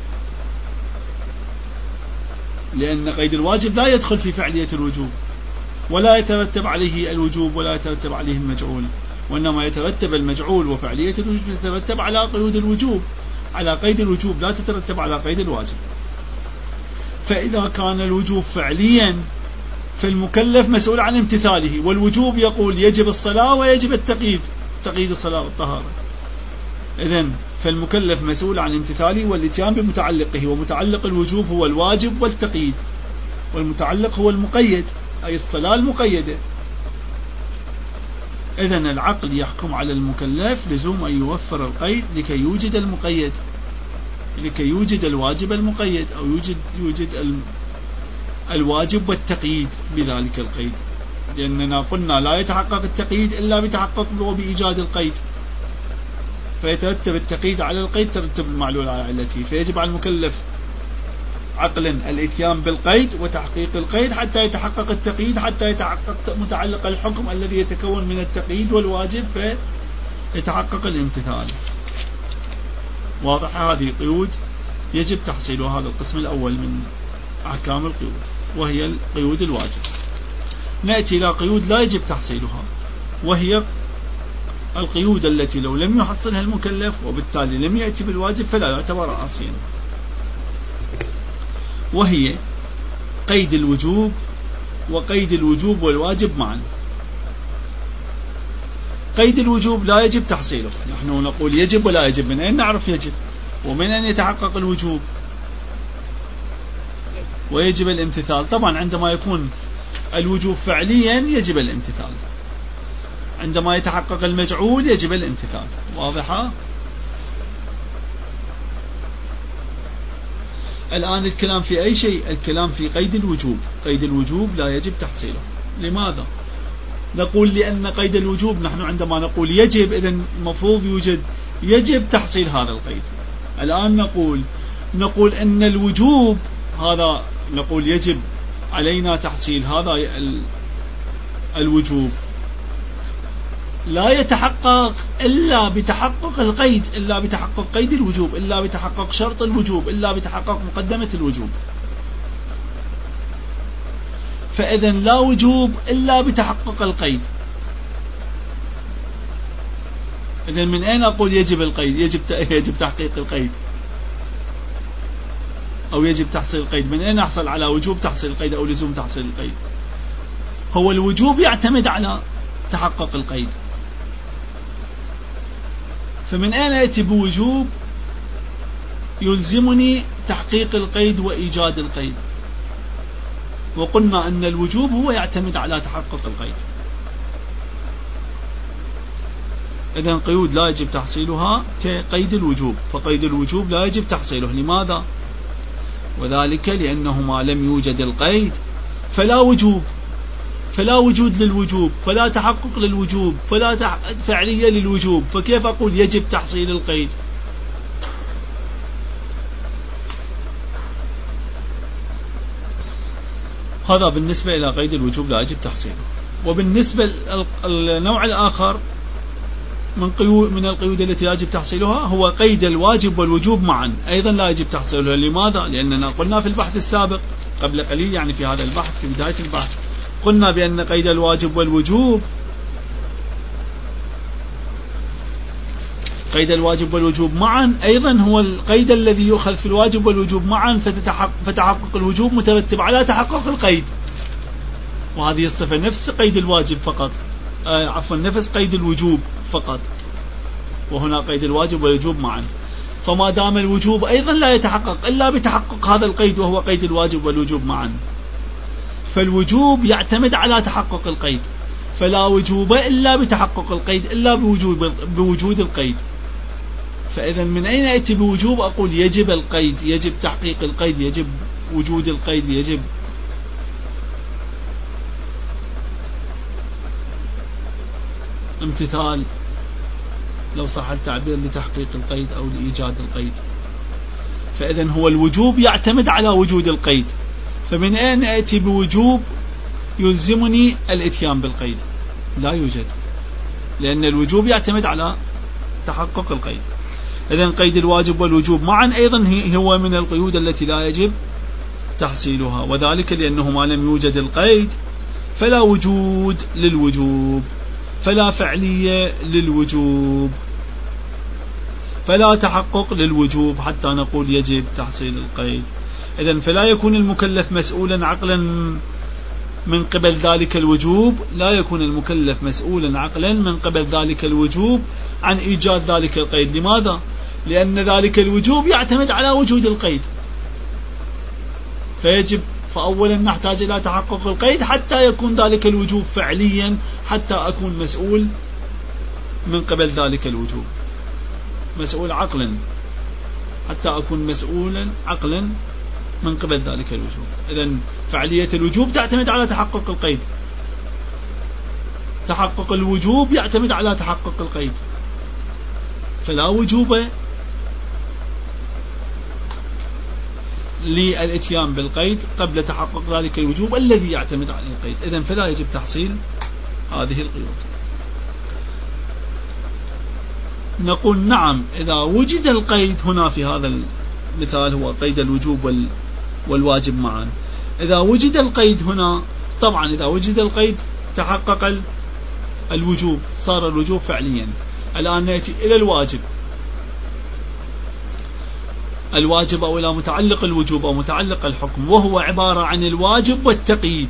لأن قيد الواجب لا يدخل في فعلية الوجوب، ولا يترتب عليه الوجوب ولا يترتب عليه المجعول، وإنما يترتب المجعول وفعلية الوجوب تترتب على قيود الوجوب، على قيد الوجوب، لا تترتب على قيد الواجب. فإذا كان الوجوب فعليا فالمكلف مسؤول عن امتثاله، والوجوب يقول يجب الصلاة ويجب التقييد، تقييد الصلاة والطهارة. إذن فالمكلف مسؤول عن امتثاله والاتيان بمتعلقه، ومتعلق الوجوب هو الواجب والتقييد، والمتعلق هو المقيد أي الصلاة المقيدة. إذن العقل يحكم على المكلف لزوم أن يوفر القيد لكي يوجد المقيد، لكي يوجد الواجب المقيد، أو يوجد الواجب والتقييد بذلك القيد، لأننا قلنا لا يتحقق التقييد إلا بتحقق وبإيجاد القيد، فيترتب التقييد على القيد، ترتب المعلول على علته، فيجب على المكلف عقلا الاتيان بالقيد وتحقيق القيد حتى يتحقق التقييد، حتى يتحقق متعلق الحكم الذي يتكون من التقييد والواجب، فيتحقق الامتثال. واضح؟ هذه قيود يجب تحصيلها، هذا القسم الأول من أحكام القيود، وهي القيود الواجب. نأتي إلى قيود لا يجب تحصيلها، وهي القيود التي لو لم يحصلها المكلف وبالتالي لم يأتي بالواجب فلا يعتبر عاصيا، وهي قيد الوجوب وقيد الوجوب والواجب معا. قيد الوجوب لا يجب تحصيله، نحن نقول يجب ولا يجب، من أين نعرف يجب؟ ومن أين يتحقق الوجوب؟ ويجب الامتثال. طبعا عندما يكون الوجوب فعليا يجب الامتثال، عندما يتحقق المجعول يجب الامتثال. واضحة؟ الآن الكلام في أي شيء؟ الكلام في قيد الوجوب. قيد الوجوب لا يجب تحصيله. لماذا؟ نقول لأن قيد الوجوب، نحن عندما نقول يجب إذن المفروض يجب تحصيل هذا القيد. الآن نقول أن الوجوب هذا، نقول يجب علينا تحصيل هذا الوجوب، لا يتحقق إلا بتحقق القيد، إلا بتحقق قيد الوجوب، إلا بتحقق شرط الوجوب، إلا بتحقق مقدمة الوجوب. فإذن لا وجوب إلا بتحقق القيد. إذن من أين أقول يجب القيد؟ يجب تحقيق القيد أو يجب تحصيل القيد. من أين أحصل على وجوب تحصيل القيد أو لزوم تحصيل القيد؟ هو الوجوب يعتمد على تحقق القيد، فمن أين يأتي بوجوب يلزمني تحقيق القيد وإيجاد القيد؟ وقلنا أن الوجوب هو يعتمد على تحقق القيد. إذن قيود لا يجب تحصيلها كقيد الوجوب، فقيد الوجوب لا يجب تحصيله. لماذا؟ وذلك لأنه ما لم يوجد القيد فلا وجوب، فلا وجود للوجوب، فلا تحقق للوجوب، فلا فعلية للوجوب، فكيف أقول يجب تحصيل القيد؟ هذا بالنسبة إلى قيد الوجوب لا يجب تحصيله. وبالنسبة للنوع الآخر من القيود التي لا يجب تحصيلها هو قيد الواجب والوجوب معا، أيضا لا يجب تحصيلها. لماذا؟ لأننا قلنا في البحث السابق قبل قليل، يعني في هذا البحث في بداية البحث، قلنا بأن قيد الواجب والوجوب معا أيضا هو القيد الذي يؤخذ في الواجب والوجوب معا، فتحقق الوجوب مترتب على تحقق القيد، وهذه الصفة نفس قيد الواجب فقط، نفس قيد الوجوب فقط، وهنا قيد الواجب والوجوب معا. فما دام الوجوب أيضا لا يتحقق إلا بتحقق هذا القيد وهو قيد الواجب والوجوب معا، فالوجوب يعتمد على تحقق القيد، فلا وجوب إلا بتحقق القيد إلا بوجود القيد. فإذا من أين أتي بوجوب؟ أقول يجب القيد، يجب تحقيق القيد، يجب وجود القيد، يجب امتثال لو صح التعبير لتحقيق القيد أو لإيجاد القيد. فإذا هو الوجوب يعتمد على وجود القيد، فمن أين أتي بوجوب يلزمني الاتيان بالقيد؟ لا يوجد، لأن الوجوب يعتمد على تحقق القيد. إذن قيد الواجب والوجوب معا أيضا هو من القيود التي لا يجب تحصيلها، وذلك لأنه ما لم يوجد القيد فلا وجود للوجوب، فلا فعلية للوجوب، فلا تحقق للوجوب حتى نقول يجب تحصيل القيد. إذن فلا يكون المكلف مسؤولا عقلا من قبل ذلك الوجوب، لا يكون المكلف مسؤولا عقلا من قبل ذلك الوجوب عن إيجاد ذلك القيد. لماذا؟ لأن ذلك الوجوب يعتمد على وجود القيد، فأولا نحتاج إلى تحقق القيد حتى يكون ذلك الوجوب فعليا، حتى أكون مسؤول من قبل ذلك الوجوب، مسؤول عقلا، حتى أكون مسؤولا عقلا من قبل ذلك الوجوب. إذن فعلية الوجوب تعتمد على تحقق القيد، تحقق الوجوب يعتمد على تحقق القيد، فلا وجوب للاتيان بالقيد قبل تحقق ذلك الوجوب الذي يعتمد على القيد. إذن فلا يجب تحصيل هذه القيود. نقول نعم إذا وجد القيد هنا في هذا المثال هو قيد الوجوب والواجب معا، إذا وجد القيد هنا طبعا إذا وجد القيد تحقق الوجوب، صار الوجوب فعليا. الآن نأتي إلى الواجب أو إلى متعلق الوجوب أو متعلق الحكم، وهو عبارة عن الواجب والتقييد.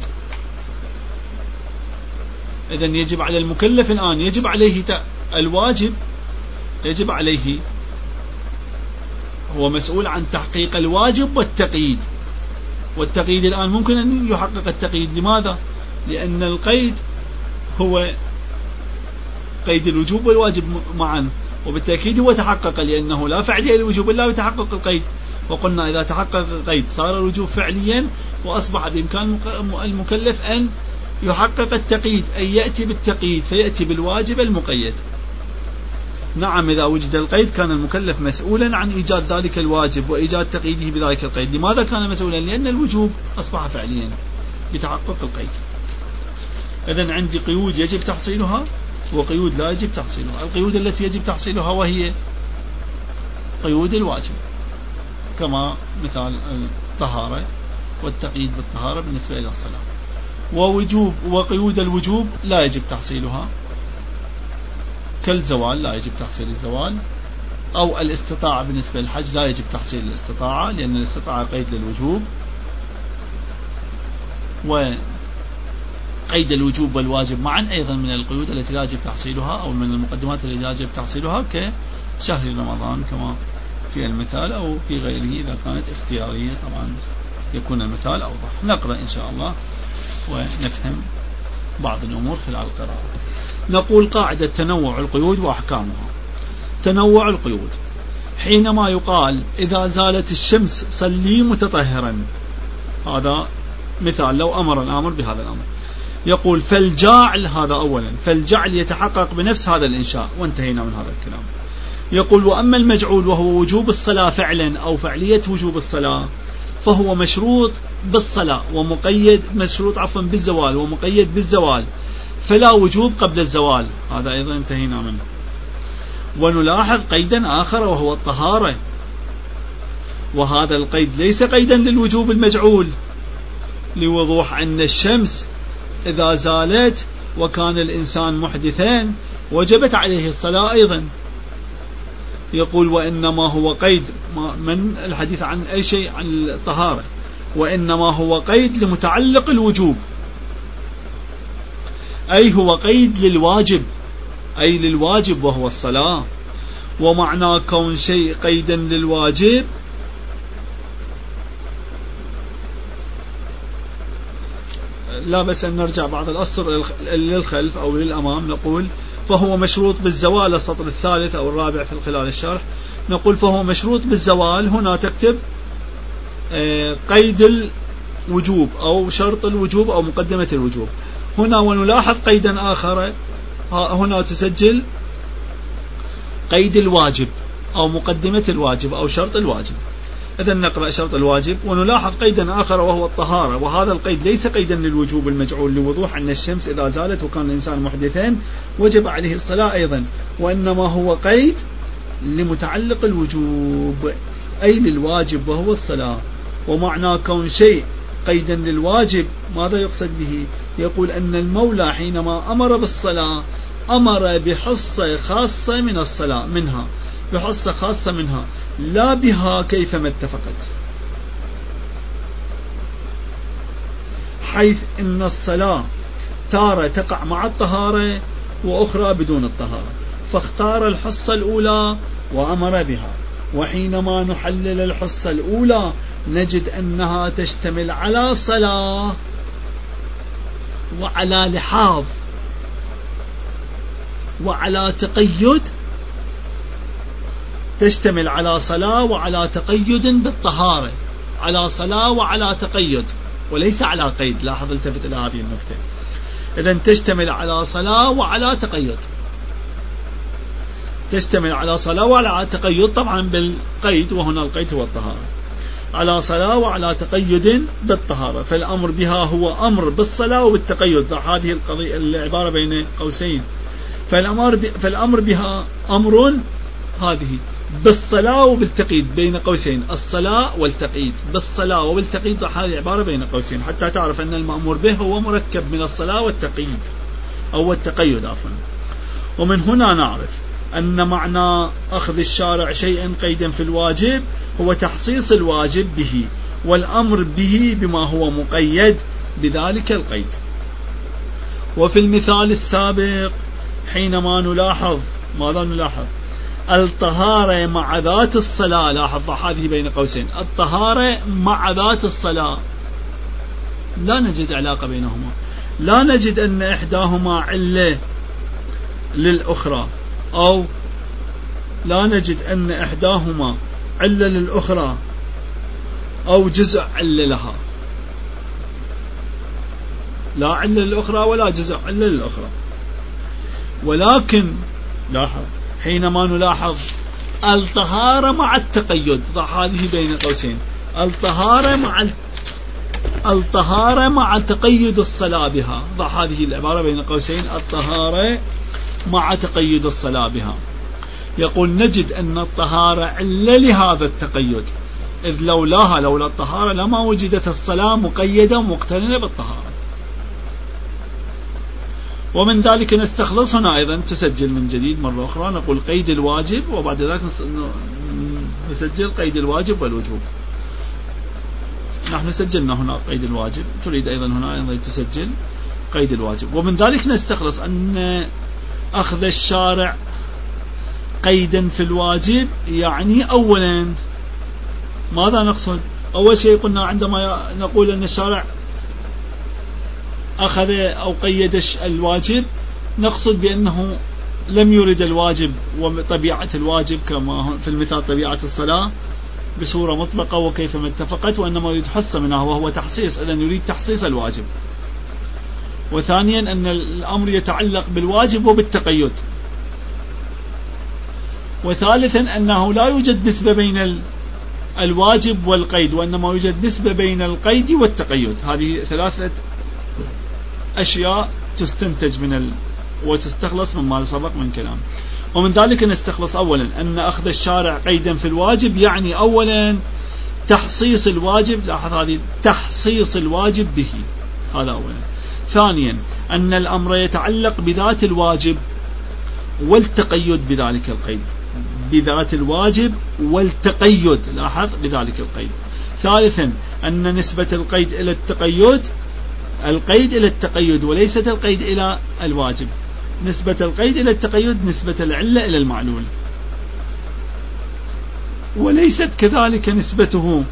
إذن يجب على المكلف الآن يجب عليه الواجب، يجب عليه، هو مسؤول عن تحقيق الواجب والتقييد. والتقييد الآن ممكن أن يحقق التقييد. لماذا؟ لأن القيد هو قيد الوجوب والواجب معا، وبالتأكيد هو تحقق، لأنه لا فعلية للوجوب إلا بتحقق القيد. وقلنا إذا تحقق القيد صار الوجوب فعليا، وأصبح بإمكان المكلف أن يحقق التقييد، أن يأتي بالتقييد فيأتي بالواجب المقيد. نعم إذا وجد القيد كان المكلف مسؤولا عن إيجاد ذلك الواجب وإيجاد تقييده بذلك القيد. لماذا كان مسؤولا؟ لأن الوجوب أصبح فعليا بتحقق القيد. إذن عندي قيود يجب تحصيلها وقيود لا يجب تحصيلها. القيود التي يجب تحصيلها وهي قيود الواجب، كما مثال الطهارة والتقييد بالطهارة بالنسبة إلى الصلاة. وقيود الوجوب لا يجب تحصيلها، كالزوال لا يجب تحصيل الزوال، أو الاستطاعة بالنسبة للحج لا يجب تحصيل الاستطاعة، لأن الاستطاعة قيد للوجوب. وقيد الوجوب والواجب معا أيضا من القيود التي لا يجب تحصيلها، أو من المقدمات التي لا يجب تحصيلها، كشهر رمضان كما في المثال، أو في غيره إذا كانت اختيارية طبعا يكون المثال أوضح. نقرأ إن شاء الله ونفهم بعض الأمور خلال القراءة. نقول قاعدة تنوع القيود وأحكامها. تنوع القيود حينما يقال إذا زالت الشمس صلي متطهرا، هذا مثال لو أمر الآمر بهذا الأمر، يقول فالجاعل، هذا أولا، فالجعل يتحقق بنفس هذا الإنشاء، وانتهينا من هذا الكلام. يقول وأما المجعول وهو وجوب الصلاة فعلا أو فعلية وجوب الصلاة، فهو مشروط بالصلاة ومقيد بالزوال ومقيد بالزوال، فلا وجوب قبل الزوال. هذا أيضا انتهينا منه. ونلاحظ قيدا آخر وهو الطهارة، وهذا القيد ليس قيدا للوجوب المجعول، لوضوح أن الشمس إذا زالت وكان الإنسان محدثا وجبت عليه الصلاة أيضا. يقول وإنما هو قيد من الحديث عن أي شيء عن الطهارة، وإنما هو قيد لمتعلق الوجوب، أي هو قيد للواجب، أي للواجب وهو الصلاة. ومعنى كون شيء قيدا للواجب لا بس أن نرجع بعض الأسطر للخلف أو للأمام. نقول فهو مشروط بالزوال، السطر الثالث أو الرابع في خلال الشرح، نقول فهو مشروط بالزوال. هنا تكتب قيد الوجوب أو شرط الوجوب أو مقدمة الوجوب. هنا ونلاحظ قيدا آخر، هنا تسجل قيد الواجب أو مقدمة الواجب أو شرط الواجب. إذا نقرأ شرط الواجب. ونلاحظ قيدا آخر وهو الطهارة، وهذا القيد ليس قيدا للوجوب المجعول، لوضوح أن الشمس إذا زالت وكان الإنسان محدثين وجب عليه الصلاة أيضا، وإنما هو قيد لمتعلق الوجوب، أي للواجب وهو الصلاة. ومعنى كون شيء قيدا للواجب ماذا يقصد به؟ يقول أن المولى حينما أمر بالصلاة أمر بحصة خاصة من الصلاة، منها بحصة خاصة منها، لا بها كيفما اتفقت، حيث إن الصلاة تارة تقع مع الطهارة وأخرى بدون الطهارة، فاختار الحصة الأولى وأمر بها. وحينما نحلل الحصة الأولى نجد أنها تشتمل على صلاة وعلى لحاظ وعلى تقيد، تشتمل على صلاة وعلى تقيد بالطهارة، على صلاة وعلى تقيد وليس على قيد. لاحظ التفت إلى هذه النقطة. إذن تشتمل على صلاة وعلى تقيد، تشتمل على صلاة وعلى تقيد طبعا بالقيد، وهنا القيد هو الطهارة، على صلاة وعلى تقيد بالطهارة. فالأمر بها هو أمر بالصلاة وبالتقيد. هذه القضية العبارة بين قوسين. فالأمر بها أمر هذه بالصلاة وبالتقييد بين قوسين، الصلاة والتقييد، بالصلاة وبالتقييد. هذه عبارة بين قوسين حتى تعرف أن المأمور به هو مركب من الصلاة والتقييد أو التقيد عفوا. ومن هنا نعرف أن معنى أخذ الشارع شيئا قيدا في الواجب هو تحصيص الواجب به، والأمر به بما هو مقيد بذلك القيد. وفي المثال السابق حينما نلاحظ ماذا نلاحظ؟ الطهارة مع ذات الصلاة. لاحظ هذه بين قوسين، الطهارة مع ذات الصلاة، لا نجد علاقة بينهما، لا نجد أن إحداهما علة للأخرى، أو لا نجد أن إحداهما علة للأخرى أو جزء علة لها، لا علة للأخرى ولا جزء علة للأخرى. ولكن لاحظ حينما نلاحظ الطهارة مع التقيد، ضع هذه بين قوسين، الطهارة مع تقيد الصلاة بها، ضع هذه العبارة بين قوسين، الطهارة مع تقيد الصلاة بها. يقول نجد أن الطهارة علة لهذا التقيد، إذ لولا الطهارة لما وجدت الصلاة مقيدة ومقترنة بالطهارة. ومن ذلك نستخلص هنا أيضا، تسجل من جديد مرة أخرى، نقول قيد الواجب، وبعد ذلك نسجل قيد الواجب والوجوب. نحن سجلنا هنا قيد الواجب، تريد أيضا هنا أيضا تسجل قيد الواجب. ومن ذلك نستخلص أن أخذ الشارع قيدا في الواجب يعني أولا ماذا نقصد؟ أول شيء قلنا عندما نقول أن الشارع أخذ أو قيد الواجب نقصد بأنه لم يرد الواجب وطبيعة الواجب كما في المثال طبيعة الصلاة بصورة مطلقة وكيفما اتفقت، وإنما يريد حصة منها وهو تحصيص، إذن يريد تحصيص الواجب. وثانيا أن الأمر يتعلق بالواجب وبالتقيد. وثالثا أنه لا يوجد نسبة بين الواجب والقيد، وإنما يوجد نسبة بين القيد والتقيد. هذه 3 أشياء تستنتج وتستخلص مما سبق من كلام. ومن ذلك نستخلص أولا أن أخذ الشارع قيدا في الواجب يعني أولا تحصيص الواجب، لاحظ هذه تحصيص الواجب به، هذا أولا. ثانيا أن الأمر يتعلق بذات الواجب والتقيد بذلك القيد، بذات الواجب والتقيد، لاحظ بذلك القيد. ثالثا أن نسبة القيد إلى التقيد، القيد إلى التقيد وليست القيد إلى الواجب، نسبة القيد إلى التقيد نسبة العلة إلى المعلول، وليست كذلك نسبته،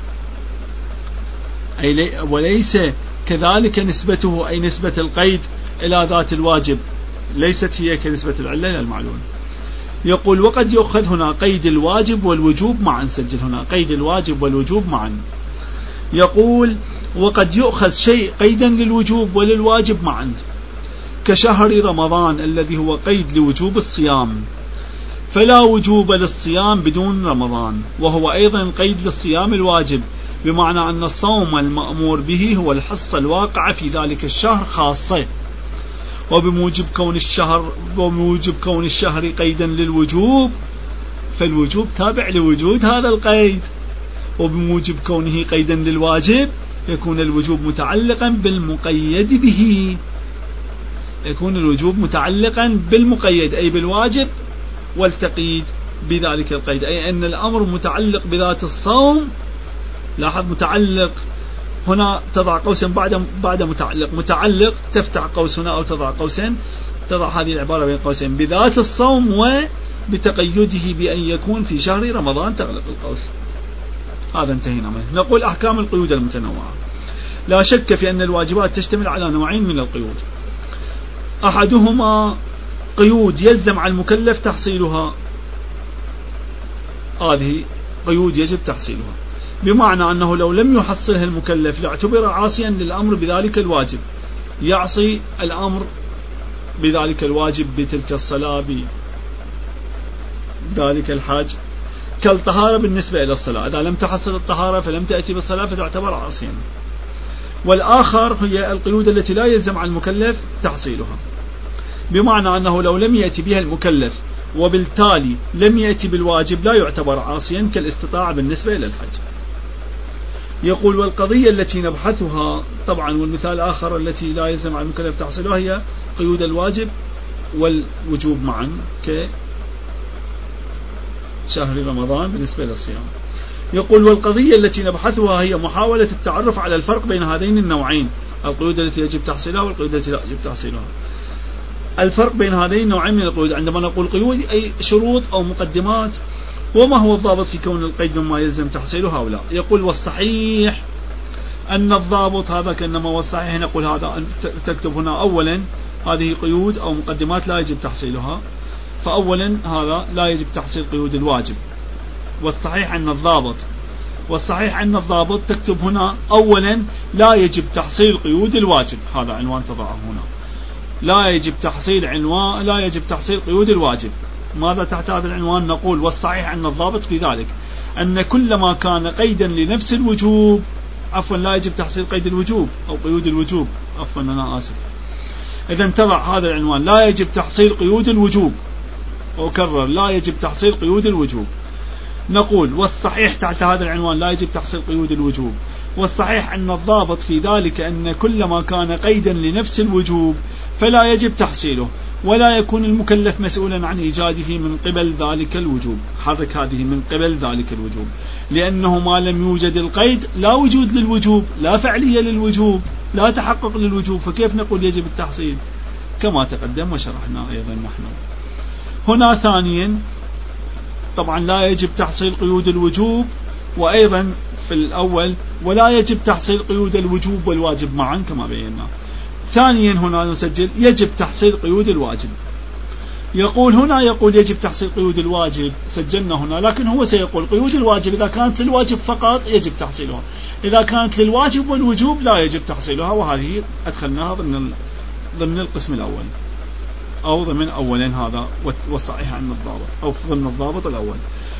وليس كذلك نسبته أي نسبة القيد إلى ذات الواجب ليست هي كنسبة العلة إلى المعلول. يقول وقد يؤخذ هنا قيد الواجب والوجوب معا، سجل هنا قيد الواجب والوجوب معا. يقول وقد يؤخذ شيء قيدا للوجوب وللواجب معا، كشهر رمضان الذي هو قيد لوجوب الصيام، فلا وجوب للصيام بدون رمضان، وهو أيضا قيد للصيام الواجب، بمعنى أن الصوم المأمور به هو الحصة الواقعة في ذلك الشهر خاصة، وبموجب كون الشهر قيدا للوجوب فالوجوب تابع لوجود هذا القيد، وبموجب كونه قيدا للواجب يكون الوجوب متعلقا بالمقيد به، يكون الوجوب متعلقا بالمقيد أي بالواجب والتقييد بذلك القيد، أي أن الأمر متعلق بذات الصوم. لاحظ متعلق هنا تضع قوسا بعد متعلق تفتح قوس هنا أو تضع قوسين، تضع هذه العبارة بين قوسين بذات الصوم وبتقيده بأن يكون في شهر رمضان تغلق القوس. هذا انتهينا منه. نقول أحكام القيود المتنوعة. لا شك في أن الواجبات تشتمل على نوعين من القيود، أحدهما قيود يلزم على المكلف تحصيلها، هذه قيود يجب تحصيلها، بمعنى أنه لو لم يحصلها المكلف لاعتبر عاصيا للأمر بذلك الواجب، يعصي الأمر بذلك الواجب بتلك الصلاة بذلك الحاج، كالطهارة بالنسبة إلى الصلاة، إذا لم تحصل الطهارة فلم تأتي بالصلاة فتعتبر عاصيا. والآخر هي القيود التي لا يلزم على المكلف تحصيلها، بمعنى أنه لو لم يأتي بها المكلف وبالتالي لم يأتي بالواجب لا يعتبر عاصيا، كالاستطاعة بالنسبة إلى الحج. يقول والقضية التي نبحثها طبعا، والمثال الآخر التي لا يلزم على المكلف تحصيلها هي قيود الواجب والوجوب معا، كشهر رمضان بالنسبة للصيام. يقول والقضية التي نبحثها هي محاولة التعرف على الفرق بين هذين النوعين، القيود التي يجب تحصيلها والقيود التي لا يجب تحصيلها. الفرق بين هذين النوعين من القيود، عندما نقول قيود أي شروط أو مقدمات، وما هو الضابط في كون القيد مما يلزم تحصيله هؤلاء. يقول والصحيح أن الضابط هذا، كأنما والصحيح نقول هذا، تكتب هنا أولا هذه قيود أو مقدمات لا يجب تحصيلها، فأولا هذا لا يجب تحصيل قيود الواجب. والصحيح أن الضابط، والصحيح أن الضابط تكتب هنا أولا لا يجب تحصيل قيود الواجب، هذا عنوان تضعه هنا، لا يجب تحصيل قيود الواجب. ماذا تحت هذا العنوان؟ نقول والصحيح أن الضابط في ذلك أن كل ما كان قيدا لنفس الوجوب، عفوا لا يجب تحصيل قيد الوجوب أو قيود الوجوب، عفوا أنا آسف. إذا تضع هذا العنوان لا يجب تحصيل قيود الوجوب، وأكرر لا يجب تحصيل قيود الوجوب. نقول والصحيح تحت هذا العنوان لا يجب تحصيل قيود الوجوب، والصحيح أن الضابط في ذلك أن كل ما كان قيدا لنفس الوجوب فلا يجب تحصيله، ولا يكون المكلف مسؤولا عن إيجاده من قبل ذلك الوجوب. حرك هذه من قبل ذلك الوجوب، لأنه ما لم يوجد القيد لا وجود للوجوب، لا فعلية للوجوب، لا تحقق للوجوب، فكيف نقول يجب التحصيل؟ كما تقدم وشرحنا أيضا نحن هنا. ثانيا طبعا لا يجب تحصيل قيود الوجوب، وأيضا في الأول ولا يجب تحصيل قيود الوجوب والواجب معا كما بينا. ثانيا هنا نسجل يجب تحصيل قيود الواجب. يقول هنا يجب تحصيل قيود الواجب، سجلنا هنا، لكن هو سيقول قيود الواجب إذا كانت للواجب فقط يجب تحصيلها، إذا كانت للواجب والوجوب لا يجب تحصيلها، وهذه أدخلناها ضمن القسم الأول أو ضمن أولا هذا، والصحيح عن الضابط أو ضمن الضابط الأول.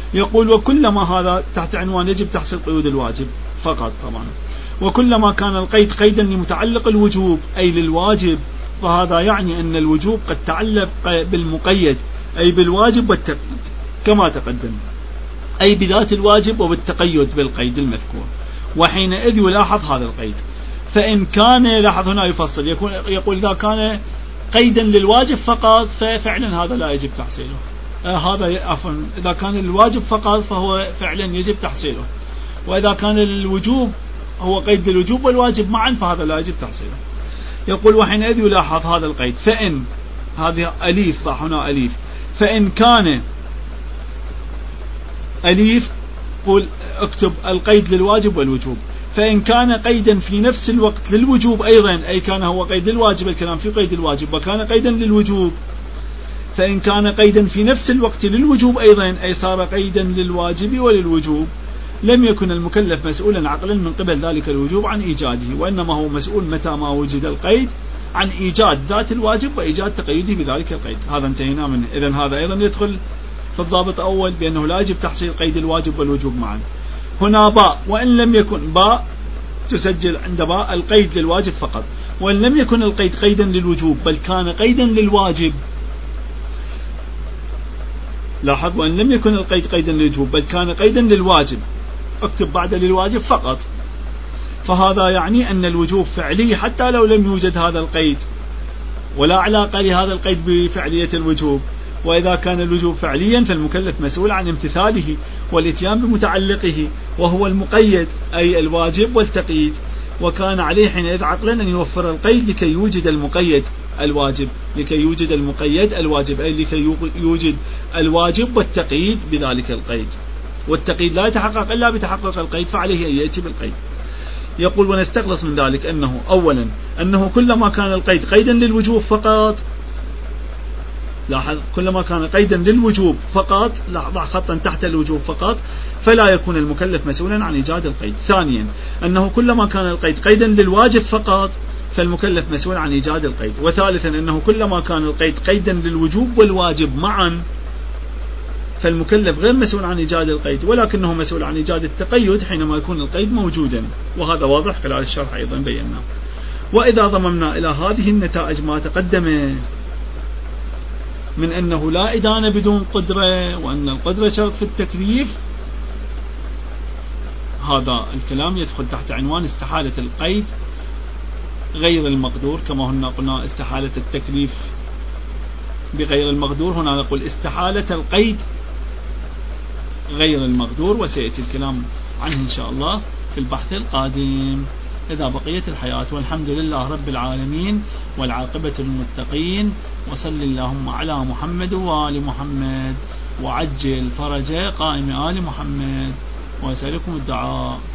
يقول وكلما هذا تحت عنوان يجب تحصيل قيود الواجب فقط طبعا. وكلما كان القيد قيدا لمتعلق الوجوب أي للواجب فهذا يعني أن الوجوب قد تعلق بالمقيد أي بالواجب والتقييد كما تقدم، أي بذات الواجب وبالتقيد بالقيد المذكور، وحينئذ يلاحظ هذا القيد. فإن كان لاحظ هنا يفصل يقول إذا كان قيدا للواجب فقط ففعلا هذا لا يجب تحصيله، هذا عفوا إذا كان الواجب فقط فهو فعلا يجب تحصيله، وإذا كان الوجوب هو قيد للوجوب والواجب معا فهذا لا يجب تحصيله. يقول وحينئذ يلاحظ هذا القيد. فإن هذه أليف ضع هنا أليف، فإن كان أليف قل اكتب القيد للواجب والوجوب. فإن كان قيدا في نفس الوقت للوجوب أيضا أي كان هو قيد للواجب، الكلام في قيد الواجب، وكان قيدا للوجوب. فإن كان قيدا في نفس الوقت للوجوب أيضا أي صار قيدا للواجب وللوجوب لم يكن المكلف مسؤولا عقلا من قبل ذلك الوجوب عن إيجاده، وإنما هو مسؤول متى ما وجد القيد عن إيجاد ذات الواجب وإيجاد تقييده بذلك القيد. هذا انتهينا منه. إذن هذا أيضا يدخل في الضابط الأول بأنه لا يجب تحصيل قيد الواجب والوجوب معا. هنا باء، وإن لم يكن باء تسجل عند باء القيد للواجب فقط، وإن لم يكن القيد قيدا للوجوب بل كان قيدا للواجب. لاحظ وإن لم يكن القيد قيدا للوجوب بل كان قيدا للواجب اكتب بعد للواجب فقط، فهذا يعني أن الوجوب فعلي حتى لو لم يوجد هذا القيد، ولا علاقة لهذا القيد بفعلية الوجوب. وإذا كان الوجوب فعليا فالمكلف مسؤول عن امتثاله والاتيان بمتعلقه وهو المقيد أي الواجب والتقييد، وكان عليه حينئذ عقلا أن يوفر القيد لكي يوجد المقيد الواجب، لكي يوجد المقيد الواجب أي لكي يوجد الواجب والتقييد بذلك القيد، والتقييد لا يتحقق إلا بتحقق القيد فعليه أن يأتي بالقيد. يقول ونستخلص من ذلك أنه أولا أنه كلما كان القيد قيدا للوجوب فقط، لاحظ كلما كان قيدا للوجوب فقط، ضع خطا تحت الوجوب فقط، فلا يكون المكلف مسؤولا عن إيجاد القيد. ثانيا أنه كلما كان القيد قيدا للواجب فقط فالمكلف مسؤول عن إيجاد القيد. وثالثا أنه كلما كان القيد قيدا للوجوب والواجب معا فالمكلف غير مسؤول عن إيجاد القيد، ولكنه مسؤول عن إيجاد التقيد حينما يكون القيد موجودا، وهذا واضح خلال الشرح أيضا بينا. وإذا ضممنا إلى هذه النتائج ما تقدم من أنه لا إدانة بدون قدرة، وأن القدرة شرط في التكليف، هذا الكلام يدخل تحت عنوان استحالة القيد غير المقدور، كما هنا قلنا استحالة التكليف بغير المقدور، هنا نقول استحالة القيد غير المقدور، وسيأتي الكلام عنه إن شاء الله في البحث القادم إذا بقيت الحياة. والحمد لله رب العالمين والعاقبة للمتقين، وصل اللهم على محمد وآل محمد وعجل فرج قائم آل محمد، وأسألكم الدعاء.